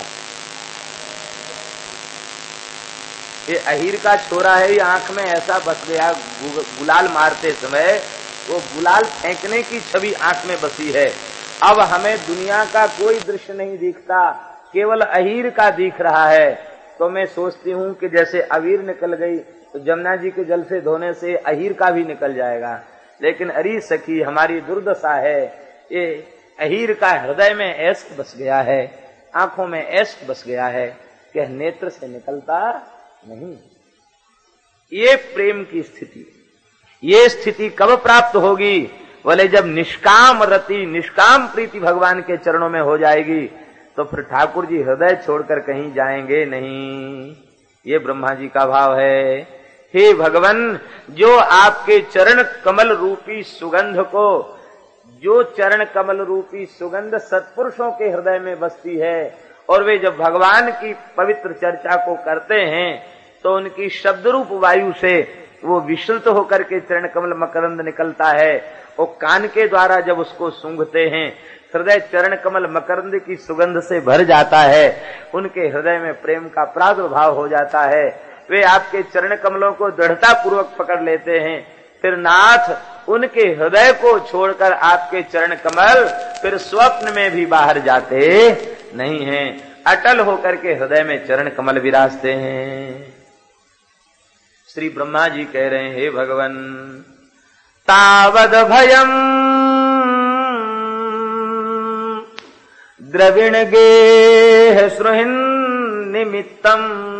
ये अहीर का छोरा है, ये आंख में ऐसा बस गया गुलाल मारते समय, वो गुलाल फेंकने की छवि आंख में बसी है। अब हमें दुनिया का कोई दृश्य नहीं दिखता, केवल अहीर का दिख रहा है। तो मैं सोचती हूँ कि जैसे अबीर निकल गई तो जमुना जी के जल से धोने से अहीर का भी निकल जाएगा। लेकिन अरे सखी, हमारी दुर्दशा है, ये अहीर का हृदय में ऐश्क बस गया है, आंखों में ऐश्क बस गया है कि नेत्र से निकलता नहीं। ये प्रेम की स्थिति, ये स्थिति कब प्राप्त होगी? बोले जब निष्काम रति, निष्काम प्रीति भगवान के चरणों में हो जाएगी, तो फिर ठाकुर जी हृदय छोड़कर कहीं जाएंगे नहीं। ये ब्रह्मा जी का भाव है। हे भगवान, जो आपके चरण कमल रूपी सुगंध को, जो चरण कमल रूपी सुगंध सत्पुरुषों के हृदय में बसती है, और वे जब भगवान की पवित्र चर्चा को करते हैं तो उनकी शब्द रूप वायु से वो विशुद्ध होकर के चरण कमल मकरंद निकलता है। वो कान के द्वारा जब उसको सूंघते हैं, हृदय चरण कमल मकरंद की सुगंध से भर जाता है, उनके हृदय में प्रेम का प्रादुर्भाव हो जाता है। वे आपके चरण कमलों को दृढ़ता पूर्वक पकड़ लेते हैं। फिर नाथ उनके हृदय को छोड़कर आपके चरण कमल फिर स्वप्न में भी बाहर जाते नहीं हैं, अटल होकर के हृदय में चरण कमल विराजते हैं। श्री ब्रह्मा जी कह रहे हैं, हे भगवन, तावद भयम द्रविण गेह सुहृन् निमित्तम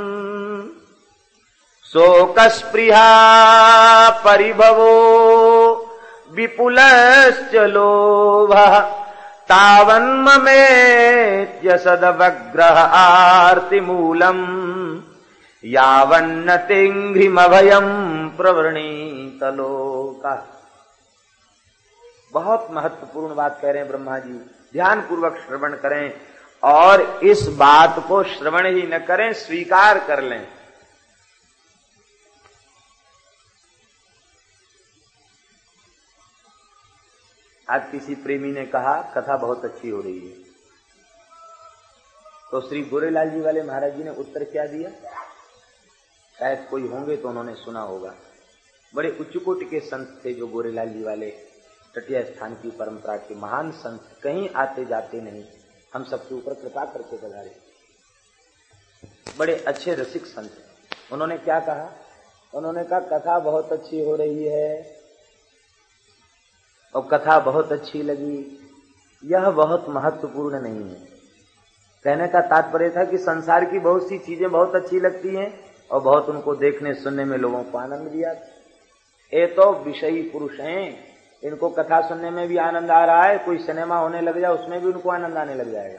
शोकस्पृहा परिभवो विपुलश्च लोभः तावन्ममेत्य सदवग्रह आर्तिमूलम् यावन्न तिंघ्रिमभयम् प्रवृणीत लोकः। बहुत महत्वपूर्ण बात कह रहे हैं ब्रह्मा जी, ध्यान पूर्वक श्रवण करें और इस बात को श्रवण ही न करें, स्वीकार कर लें। आज किसी प्रेमी ने कहा कथा बहुत अच्छी हो रही है, तो श्री गोरेलाल जी वाले महाराज जी ने उत्तर क्या दिया? शायद कोई होंगे तो उन्होंने सुना होगा। बड़े उच्च कोटि के संत थे जो गोरेलाल जी वाले, तटीय स्थान की परंपरा के महान संत, कहीं आते जाते नहीं, हम सबके ऊपर कृपा करके पधारे, बड़े अच्छे रसिक संत। उन्होंने क्या कहा? उन्होंने कहा कथा बहुत अच्छी हो रही है और कथा बहुत अच्छी लगी, यह बहुत महत्वपूर्ण नहीं है। कहने का तात्पर्य था कि संसार की बहुत सी चीजें बहुत अच्छी लगती हैं और बहुत उनको देखने सुनने में लोगों को आनंद भी आता। ये तो विषयी पुरुष हैं, इनको कथा सुनने में भी आनंद आ रहा है, कोई सिनेमा होने लग जाए उसमें भी उनको आनंद आने लग जाएगा।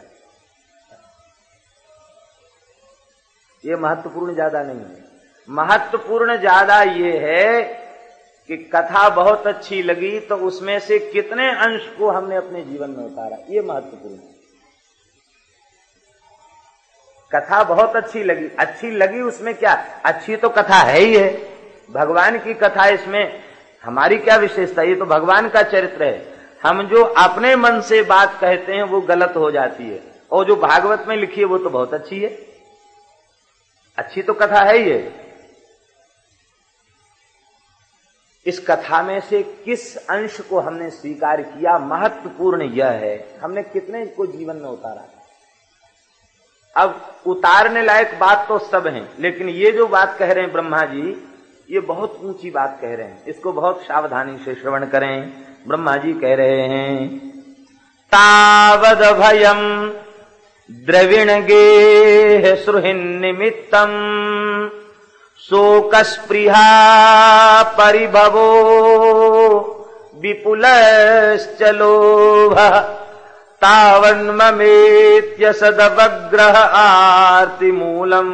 ये महत्वपूर्ण ज्यादा नहीं है। महत्वपूर्ण ज्यादा ये है कि कथा बहुत अच्छी लगी तो उसमें से कितने अंश को हमने अपने जीवन में उतारा, ये महत्वपूर्ण है। कथा बहुत अच्छी लगी उसमें क्या, अच्छी तो कथा है ही है, भगवान की कथा, इसमें हमारी क्या विशेषता? ये तो भगवान का चरित्र है। हम जो अपने मन से बात कहते हैं वो गलत हो जाती है, और जो भागवत में लिखी है वो तो बहुत अच्छी है, अच्छी तो कथा है ही है। इस कथा में से किस अंश को हमने स्वीकार किया, महत्वपूर्ण यह है, हमने कितने को जीवन में उतारा। अब उतारने लायक बात तो सब है, लेकिन ये जो बात कह रहे हैं ब्रह्मा जी, ये बहुत ऊंची बात कह रहे हैं, इसको बहुत सावधानी से श्रवण करें। ब्रह्मा जी कह रहे हैं, तावद भयम द्रविण गेह सुहृन् निमित्तम शोकस्पृहा परिभवो विपुलश्च लोभः तावन्ममेत्य सदवग्रह आर्तिमूलम्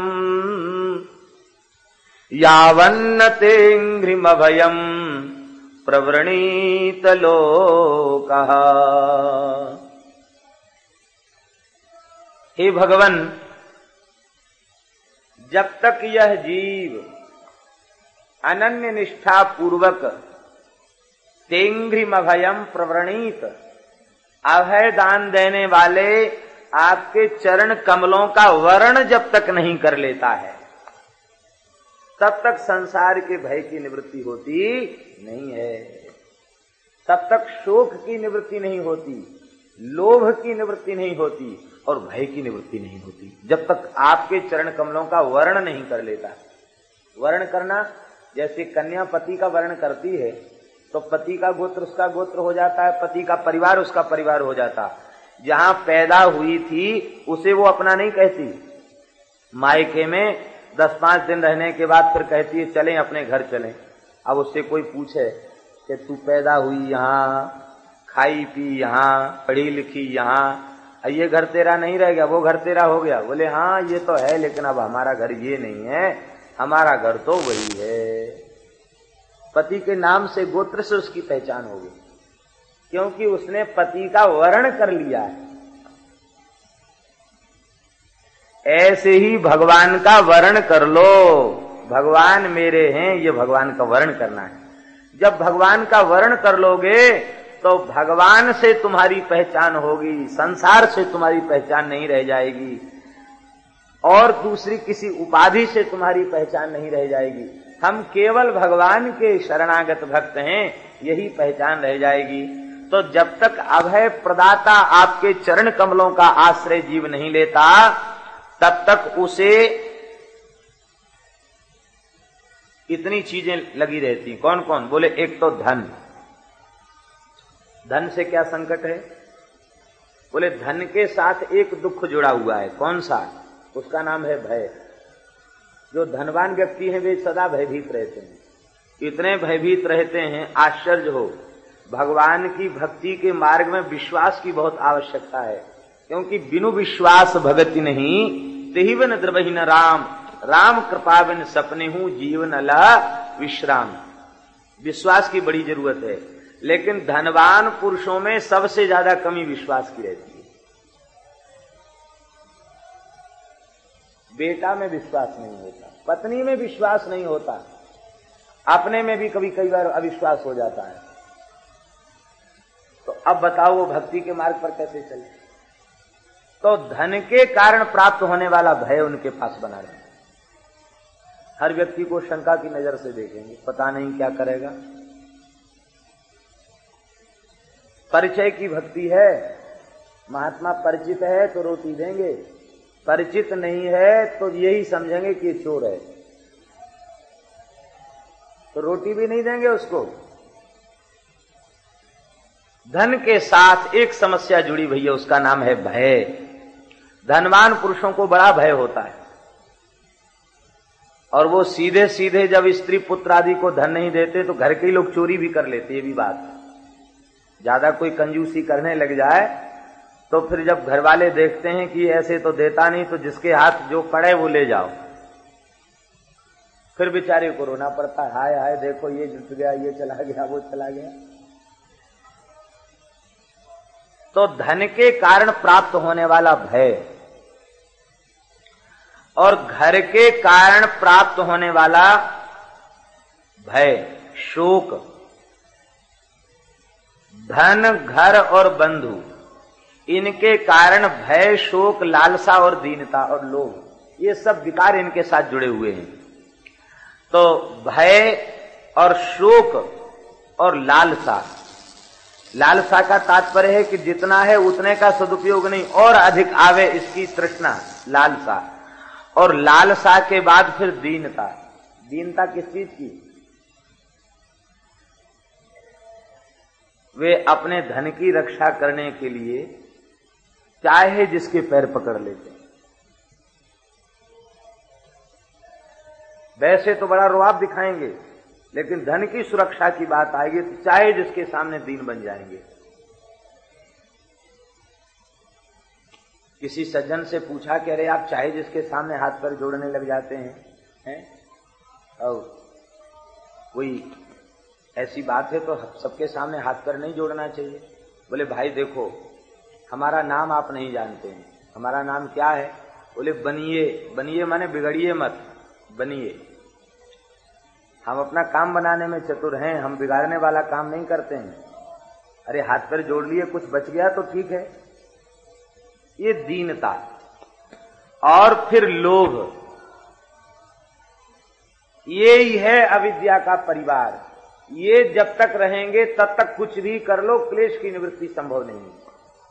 यावन्न तेऽङ्घ्रिमभयम् प्रवृणीत लोकः। हे भगवन, जब तक यह जीव अनन्य निष्ठा पूर्वक तेंघ्रिमभयम प्रवृणीत अभय दान देने वाले आपके चरण कमलों का वर्ण जब तक नहीं कर लेता है, तब तक संसार के भय की निवृत्ति होती नहीं है। तब तक शोक की निवृत्ति नहीं होती, लोभ की निवृत्ति नहीं होती और भय की निवृत्ति नहीं होती, जब तक आपके चरण कमलों का वर्ण नहीं कर लेता। वर्ण करना, जैसे कन्या पति का वर्ण करती है तो पति का गोत्र उसका गोत्र हो जाता है, पति का परिवार उसका परिवार हो जाता। जहां पैदा हुई थी उसे वो अपना नहीं कहती, मायके में 10-5 दिन रहने के बाद फिर कहती है चलें अपने घर चलें। अब उससे कोई पूछे कि तू पैदा हुई यहाँ, खाई पी यहाँ, पढ़ी लिखी यहाँ, ये घर तेरा नहीं रह गया, वो घर तेरा हो गया? बोले हाँ ये तो है, लेकिन अब हमारा घर ये नहीं है, हमारा घर तो वही है। पति के नाम से, गोत्र से उसकी पहचान हो गई, क्योंकि उसने पति का वर्ण कर लिया है। ऐसे ही भगवान का वर्ण कर लो। भगवान मेरे हैं, ये भगवान का वर्ण करना है। जब भगवान का वर्ण कर लोगे तो भगवान से तुम्हारी पहचान होगी, संसार से तुम्हारी पहचान नहीं रह जाएगी और दूसरी किसी उपाधि से तुम्हारी पहचान नहीं रह जाएगी। हम केवल भगवान के शरणागत भक्त हैं, यही पहचान रह जाएगी। तो जब तक अभय प्रदाता आपके चरण कमलों का आश्रय जीव नहीं लेता, तब तक उसे इतनी चीजें लगी रहती। कौन कौन? बोले एक तो धन। धन से क्या संकट है? बोले धन के साथ एक दुख जुड़ा हुआ है। कौन सा? उसका नाम है भय। जो धनवान व्यक्ति हैं वे सदा भयभीत रहते हैं, इतने भयभीत रहते हैं, आश्चर्य हो। भगवान की भक्ति के मार्ग में विश्वास की बहुत आवश्यकता है, क्योंकि बिनु विश्वास भगति नहीं, तेहि बिन द्रवहि न राम, राम कृपा बिन सपने हूं जीवन अला विश्राम। विश्वास की बड़ी जरूरत है, लेकिन धनवान पुरुषों में सबसे ज्यादा कमी विश्वास की रहती है। बेटा में विश्वास नहीं होता, पत्नी में विश्वास नहीं होता, अपने में भी कई बार अविश्वास हो जाता है। तो अब बताओ वो भक्ति के मार्ग पर कैसे चले? तो धन के कारण प्राप्त होने वाला भय उनके पास बना रहे। हर व्यक्ति को शंका की नजर से देखेंगे, पता नहीं क्या करेगा। परिचय की भक्ति है, महात्मा परिचित है तो रोटी देंगे, परिचित नहीं है तो यही समझेंगे कि ये चोर है, तो रोटी भी नहीं देंगे उसको। धन के साथ एक समस्या जुड़ी भैया, उसका नाम है भय। धनवान पुरुषों को बड़ा भय होता है, और वो सीधे सीधे जब स्त्री पुत्र आदि को धन नहीं देते तो घर के ही लोग चोरी भी कर लेते। ये भी बात है। ज्यादा कोई कंजूसी करने लग जाए तो फिर जब घर वाले देखते हैं कि ऐसे तो देता नहीं, तो जिसके हाथ जो पड़े वो ले जाओ। फिर बेचारे को रोना पड़ता है, हाय हाय देखो ये जुट गया, ये चला गया, वो चला गया। तो धन के कारण प्राप्त होने वाला भय और घर के कारण प्राप्त होने वाला भय, शोक, धन, घर और बंधु, इनके कारण भय, शोक, लालसा और दीनता और लोभ, ये सब विकार इनके साथ जुड़े हुए हैं। तो भय और शोक और लालसा, लालसा का तात्पर्य है कि जितना है उतने का सदुपयोग नहीं, और अधिक आवे इसकी तृष्णा, लालसा। और लालसा के बाद फिर दीनता। दीनता किस चीज की? वे अपने धन की रक्षा करने के लिए चाहे जिसके पैर पकड़ लेते हैं। वैसे तो बड़ा रुआब दिखाएंगे, लेकिन धन की सुरक्षा की बात आएगी तो चाहे जिसके सामने दीन बन जाएंगे। किसी सज्जन से पूछा कि अरे आप चाहे जिसके सामने हाथ पैर जोड़ने लग जाते हैं? और कोई ऐसी बात है तो सबके सामने हाथ पैर नहीं जोड़ना चाहिए। बोले भाई देखो, हमारा नाम आप नहीं जानते हैं। हमारा नाम क्या है? बोले बनिए। बनिए माने बिगड़िए मत, बनिए। हम अपना काम बनाने में चतुर हैं, हम बिगाड़ने वाला काम नहीं करते हैं। अरे हाथ पैर जोड़ लिए, कुछ बच गया तो ठीक है। ये दीनता। और फिर लोभ, ये ही है अविद्या का परिवार। ये जब तक रहेंगे तब तक कुछ भी कर लो, क्लेश की निवृत्ति संभव नहीं है।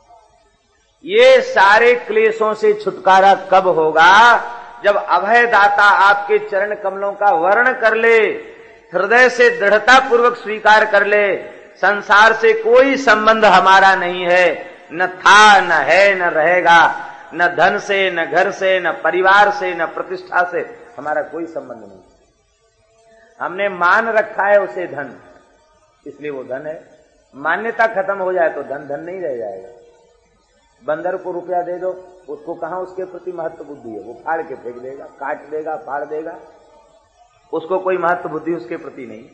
ये सारे क्लेशों से छुटकारा कब होगा? जब अभयदाता आपके चरण कमलों का वर्ण कर ले, हृदय से दृढ़ता पूर्वक स्वीकार कर ले, संसार से कोई संबंध हमारा नहीं है, न था, न है, न रहेगा, न धन से, न घर से, न परिवार से, न प्रतिष्ठा से, हमारा कोई संबंध नहीं। हमने मान रखा है उसे धन, इसलिए वो धन है। मान्यता खत्म हो जाए तो धन धन नहीं रह जाएगा। बंदर को रुपया दे दो, उसको कहां उसके प्रति महत्व बुद्धि है? वो फाड़ के फेंक देगा, काट देगा, फाड़ देगा, उसको कोई महत्व बुद्धि उसके प्रति नहीं।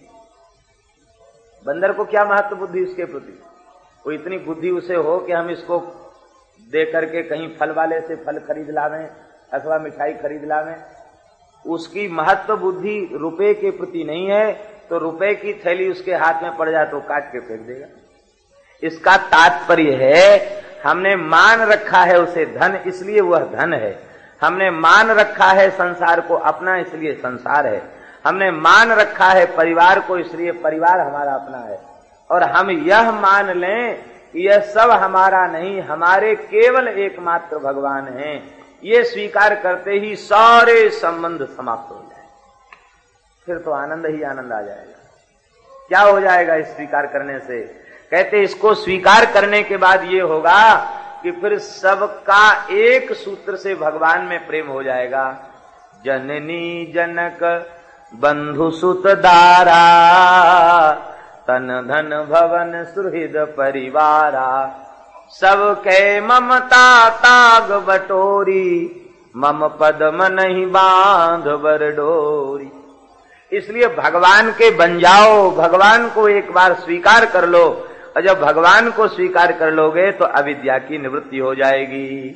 बंदर को क्या महत्व बुद्धि उसके प्रति? वो इतनी बुद्धि उसे हो कि हम इसको दे करके कहीं फल वाले से फल खरीद लावें अथवा मिठाई खरीद लावें, उसकी महत्व बुद्धि रुपए के प्रति नहीं है, तो रुपए की थैली उसके हाथ में पड़ जाए तो काट के फेंक देगा। इसका तात्पर्य है हमने मान रखा है उसे धन, इसलिए वह धन है। हमने मान रखा है संसार को अपना, इसलिए संसार है। हमने मान रखा है परिवार को, इसलिए परिवार हमारा अपना है। और हम यह मान लें कि यह सब हमारा नहीं, हमारे केवल एकमात्र भगवान हैं, ये स्वीकार करते ही सारे संबंध समाप्त हो जाए। फिर तो आनंद ही आनंद आ जाएगा। क्या हो जाएगा इस स्वीकार करने से? कहते इसको स्वीकार करने के बाद ये होगा कि फिर सबका एक सूत्र से भगवान में प्रेम हो जाएगा। जननी जनक बंधु सुत दारा, तन धन भवन सुहृद परिवारा, सबके ममता ताग बटोरी, मम पद मन ही बांध बर डोरी। इसलिए भगवान के बन जाओ, भगवान को एक बार स्वीकार कर लो, और जब भगवान को स्वीकार कर लोगे तो अविद्या की निवृत्ति हो जाएगी।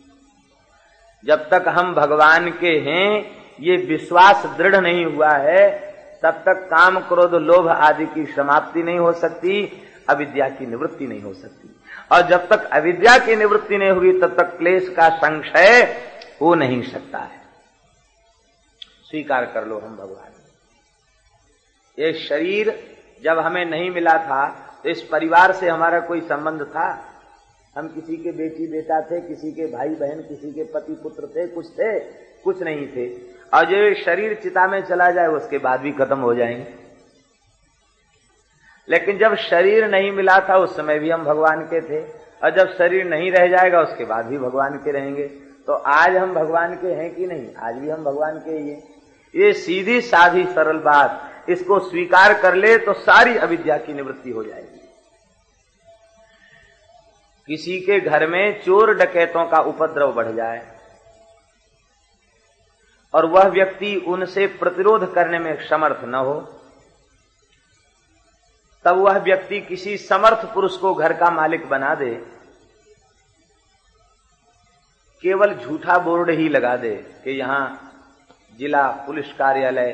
जब तक हम भगवान के हैं ये विश्वास दृढ़ नहीं हुआ है, तब तक काम क्रोध लोभ आदि की समाप्ति नहीं हो सकती, अविद्या की निवृत्ति नहीं हो सकती। और जब तक अविद्या की निवृत्ति नहीं होगी तब तक क्लेश का संशय हो नहीं सकता है। स्वीकार कर लो हम भगवान। ये शरीर जब हमें नहीं मिला था तो इस परिवार से हमारा कोई संबंध था? हम किसी के बेटी बेटा थे, किसी के भाई बहन, किसी के पति पुत्र थे? कुछ नहीं थे। और जो ये शरीर चिता में चला जाए उसके बाद भी खत्म हो जाएंगे। लेकिन जब शरीर नहीं मिला था उस समय भी हम भगवान के थे, और जब शरीर नहीं रह जाएगा उसके बाद भी भगवान के रहेंगे। तो आज हम भगवान के हैं कि नहीं? आज भी हम भगवान के ही हैं। ये सीधी साधी सरल बात, इसको स्वीकार कर ले तो सारी अविद्या की निवृत्ति हो जाएगी। किसी के घर में चोर डकैतों का उपद्रव बढ़ जाए और वह व्यक्ति उनसे प्रतिरोध करने में समर्थ न हो, तब वह व्यक्ति किसी समर्थ पुरुष को घर का मालिक बना दे, केवल झूठा बोर्ड ही लगा दे कि यहां जिला पुलिस कार्यालय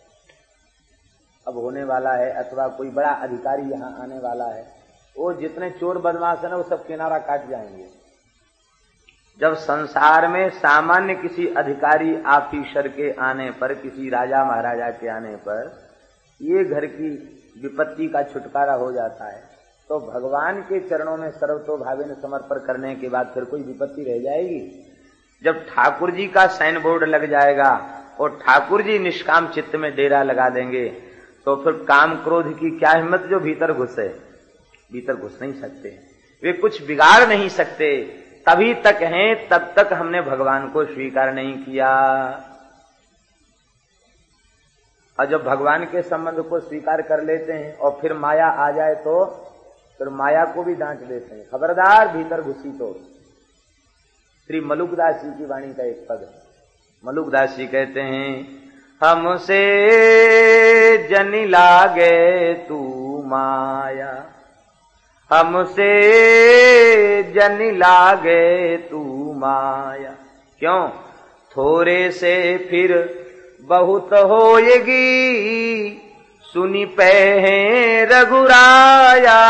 अब होने वाला है, अथवा कोई बड़ा अधिकारी यहां आने वाला है, वो जितने चोर बदमाश है ना वो सब किनारा काट जाएंगे। जब संसार में सामान्य किसी अधिकारी ऑफिसर के आने पर, किसी राजा महाराजा के आने पर ये घर की विपत्ति का छुटकारा हो जाता है, तो भगवान के चरणों में सर्वतोभावेन समर्पण करने के बाद फिर कोई विपत्ति रह जाएगी? जब ठाकुर जी का साइन बोर्ड लग जाएगा और ठाकुर जी निष्काम चित्त में डेरा लगा देंगे, तो फिर काम क्रोध की क्या हिम्मत जो भीतर घुसे? भीतर घुस नहीं सकते, वे कुछ बिगाड़ नहीं सकते। तभी तक हैं, तब तक हमने भगवान को स्वीकार नहीं किया। और जब भगवान के संबंध को स्वीकार कर लेते हैं और फिर माया आ जाए तो फिर माया को भी डांट देते हैं, खबरदार भीतर घुसी तो। श्री मलुकदास जी की वाणी का एक पद है। मलुकदास जी कहते हैं, हमसे जनि लागे तू माया, हमसे जनि लागे तू माया। क्यों? थोड़े से फिर बहुत होएगी, सुनी पे हैं रघुराया,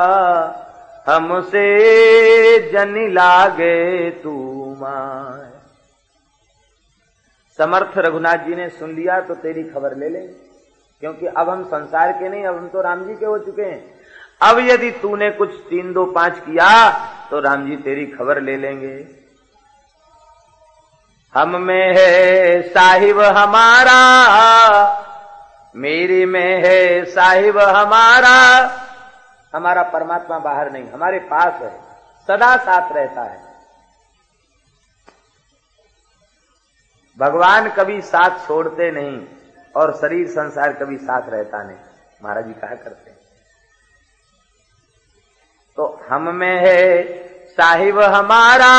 हमसे जनि लागे तू माया। समर्थ रघुनाथ जी ने सुन लिया तो तेरी खबर ले लेंगे, क्योंकि अब हम संसार के नहीं, अब हम तो राम जी के हो चुके हैं। अब यदि तूने कुछ 3, 2, 5 किया तो राम जी तेरी खबर ले लेंगे। हम में है साहिब हमारा, मेरे में है साहिब हमारा। हमारा परमात्मा बाहर नहीं, हमारे पास है, सदा साथ रहता है। भगवान कभी साथ छोड़ते नहीं और शरीर संसार कभी साथ रहता नहीं, महाराज जी कहा करते हैं। तो हम में है साहिब हमारा,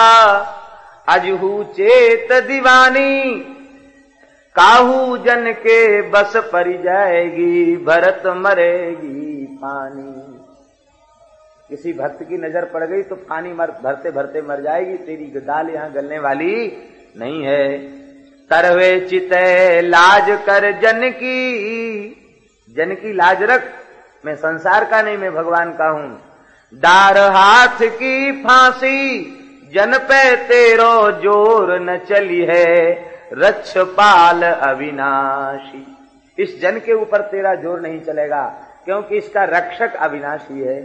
अजहू चेत दीवानी, काहू जन के बस परी जाएगी, भरत मरेगी पानी। किसी भक्त की नजर पड़ गई तो पानी भरते भरते मर जाएगी, तेरी दाल यहां गलने वाली नहीं है। तरवे चिते लाज कर जन की लाज रख, मैं संसार का नहीं, मैं भगवान का हूं। डार हाथ की फांसी, जन पे तेरो जोर न चली है, रक्षपाल अविनाशी। इस जन के ऊपर तेरा जोर नहीं चलेगा, क्योंकि इसका रक्षक अविनाशी है।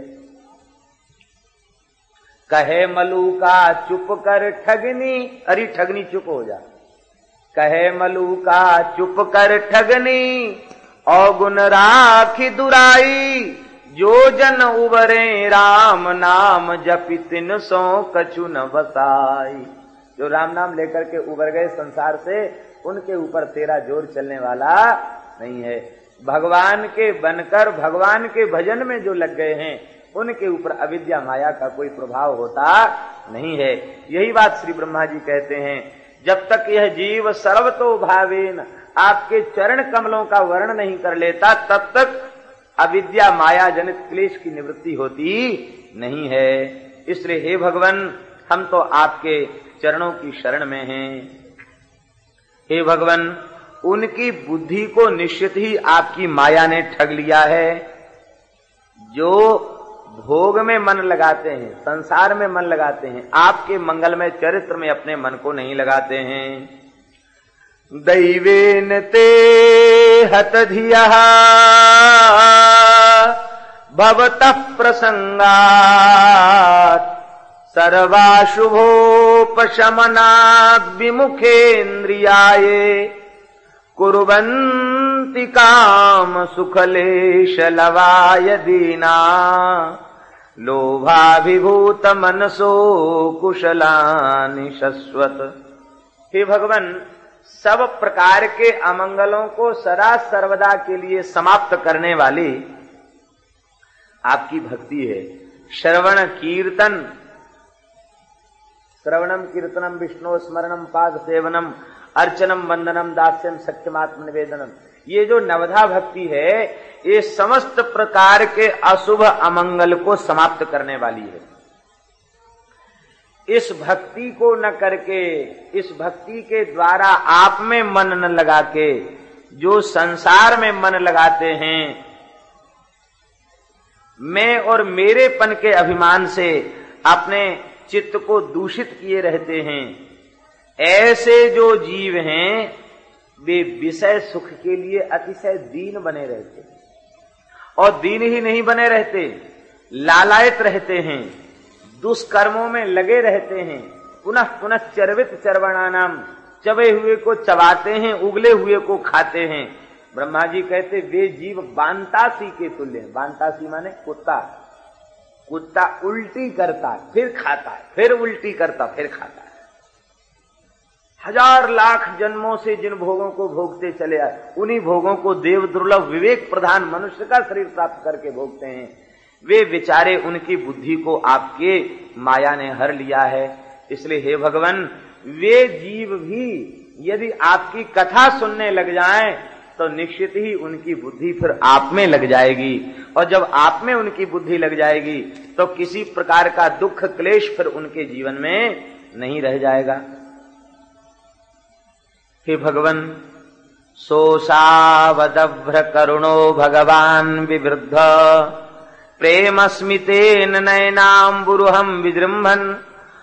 कहे मलू का चुप कर ठगनी, अरे ठगनी चुप हो जा। कहे मलू का चुप कर ठगनी, अवगुण राखी दुराई, जो जन उबरे राम नाम जपि तिन सो कछु न बसाई। जो राम नाम लेकर के उबर गए संसार से, उनके ऊपर तेरा जोर चलने वाला नहीं है। भगवान के बनकर भगवान के भजन में जो लग गए हैं, उनके ऊपर अविद्या माया का कोई प्रभाव होता नहीं है। यही बात श्री ब्रह्मा जी कहते हैं, जब तक यह जीव सर्वतो भावेन आपके चरण कमलों का वर्ण नहीं कर लेता, तब तक अविद्या माया जनित क्लेश की निवृत्ति होती नहीं है। इसलिए हे भगवान, हम तो आपके चरणों की शरण में हैं। हे भगवान, उनकी बुद्धि को निश्चित ही आपकी माया ने ठग लिया है। जो भोग में मन लगाते हैं, संसार में मन लगाते हैं, आपके मंगलमय चरित्र में अपने मन को नहीं लगाते हैं। दैवेन ते हत धियः भवतः प्रसंगात्, सर्वाशुभोपशमनात् विमुखेन्द्रियाये, कुर्वन्ति काम सुखलेश लवाय दीना, लोभाभिभूत मनसो कुशलानि शश्वत। हे भगवान, सब प्रकार के अमंगलों को सदा सर्वदा के लिए समाप्त करने वाली आपकी भक्ति है। श्रवण कीर्तन, श्रवणम कीर्तनम विष्णु स्मरणम पाद सेवनम अर्चनम वंदनम दास्यम सत्यमात्म निवेदनम, ये जो नवधा भक्ति है, ये समस्त प्रकार के अशुभ अमंगल को समाप्त करने वाली है। इस भक्ति को न करके, इस भक्ति के द्वारा आप में मन न लगा के जो संसार में मन लगाते हैं, मैं और मेरेपन के अभिमान से अपने चित्त को दूषित किए रहते हैं, ऐसे जो जीव हैं वे विषय सुख के लिए अतिशय दीन बने रहते हैं। और दीन ही नहीं बने रहते, लालायित रहते हैं, दुष्कर्मों में लगे रहते हैं, पुनः पुनः चर्वित चर्वणानाम, चबे हुए को चबाते हैं, उगले हुए को खाते हैं। ब्रह्मा जी कहते वे जीव बांतासी के तुल्य हैं। बांतासी माने कुत्ता। कुत्ता उल्टी करता फिर खाता है, फिर उल्टी करता फिर खाता है। हजार लाख जन्मों से जिन भोगों को भोगते चले आए, उन्हीं भोगों को देव दुर्लभ विवेक प्रधान मनुष्य का शरीर प्राप्त करके भोगते हैं। वे बेचारे, उनकी बुद्धि को आपके माया ने हर लिया है। इसलिए हे भगवान, वे जीव भी यदि आपकी कथा सुनने लग जाएं तो निश्चित ही उनकी बुद्धि फिर आप में लग जाएगी, और जब आप में उनकी बुद्धि लग जाएगी तो किसी प्रकार का दुख क्लेश फिर उनके जीवन में नहीं रह जाएगा। हे भगवान, सोसावदभ्र करुणो भगवान विवृद्ध प्रेम स्मितेन नयनाम्बुरुहं विजृंभन्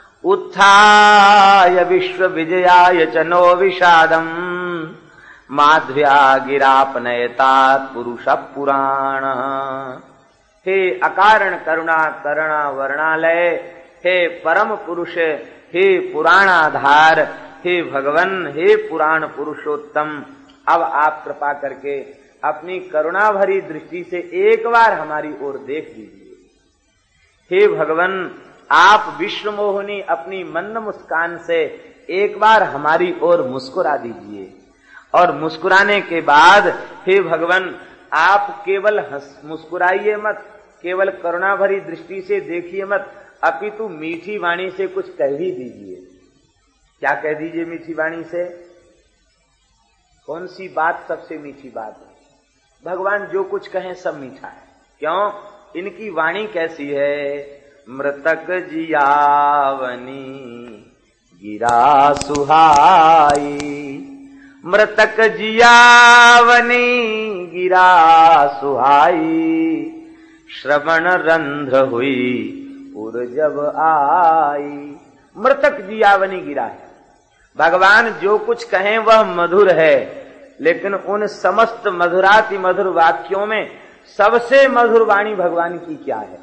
उत्थाय विश्व विजयाय च नो विषादम् माध्व्या गिरापनयतात पुरुष पुराण। हे अकारण करुणा करुणा वर्णालय, हे परम पुरुष, हे पुराणाधार, हे भगवन, हे पुराण पुरुषोत्तम, अब आप कृपा करके अपनी करुणा भरी दृष्टि से एक बार हमारी ओर देख दीजिए। हे भगवन, आप विश्व मोहिनी अपनी मंद मुस्कान से एक बार हमारी ओर मुस्कुरा दीजिए, और मुस्कुराने के बाद हे भगवान, आप केवल मुस्कुराइए मत, केवल करुणा भरी दृष्टि से देखिए मत, अपितु मीठी वाणी से कुछ कह भी दीजिए। क्या कह दीजिए मीठी वाणी से? कौन सी बात सबसे मीठी बात है? भगवान जो कुछ कहें सब मीठा है। क्यों? इनकी वाणी कैसी है? मृतक जियावनी गिरा सुहाई, मृतक जियावनी गिरा सुहाई, श्रवण रंध्र हुई पुर जब आई। मृतक जियावनी गिरा है। भगवान जो कुछ कहें वह मधुर है, लेकिन उन समस्त मधुराति मधुर वाक्यों में सबसे मधुर वाणी भगवान की क्या है?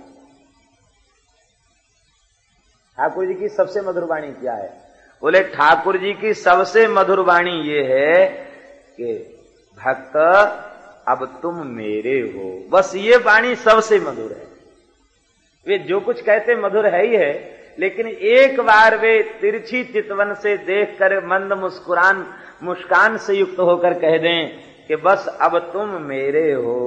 ठाकुर जी की सबसे मधुर वाणी क्या है? बोले ठाकुर जी की सबसे मधुर वाणी ये है कि भक्त अब तुम मेरे हो। बस ये वाणी सबसे मधुर है। वे जो कुछ कहते मधुर है ही है, लेकिन एक बार वे तिरछी चितवन से देखकर मंद मुस्कान से युक्त होकर कह दें कि बस अब तुम मेरे हो।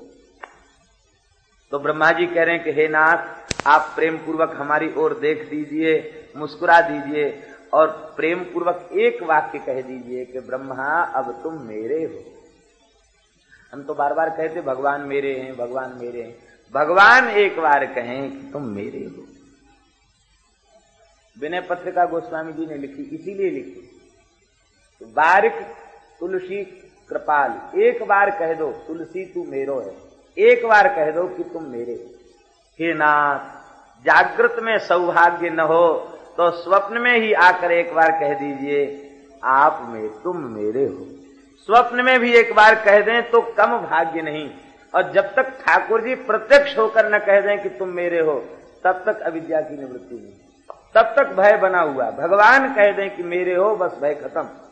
तो ब्रह्मा जी कह रहे हैं कि हे नाथ, आप प्रेम पूर्वक हमारी ओर देख दीजिए, मुस्कुरा दीजिए और प्रेम पूर्वक एक वाक्य कह दीजिए कि ब्रह्मा अब तुम मेरे हो। हम तो बार बार कहते भगवान मेरे हैं, भगवान मेरे हैं। भगवान एक बार कहें कि तुम मेरे हो। विनय पत्रिका गोस्वामी जी ने लिखी, इसीलिए लिखी तो बारिक तुलसी कृपाल, एक बार कह दो तुलसी तू मेरो है, एक बार कह दो कि तुम मेरे हो। हे नाथ, जागृत में सौभाग्य न हो तो स्वप्न में ही आकर एक बार कह दीजिए आप में तुम मेरे हो। स्वप्न में भी एक बार कह दें तो कम भाग्य नहीं, और जब तक ठाकुर जी प्रत्यक्ष होकर न कह दें कि तुम मेरे हो तब तक अविद्या की निवृत्ति नहीं, तब तक भय बना हुआ। भगवान कह दें कि मेरे हो, बस भय खत्म।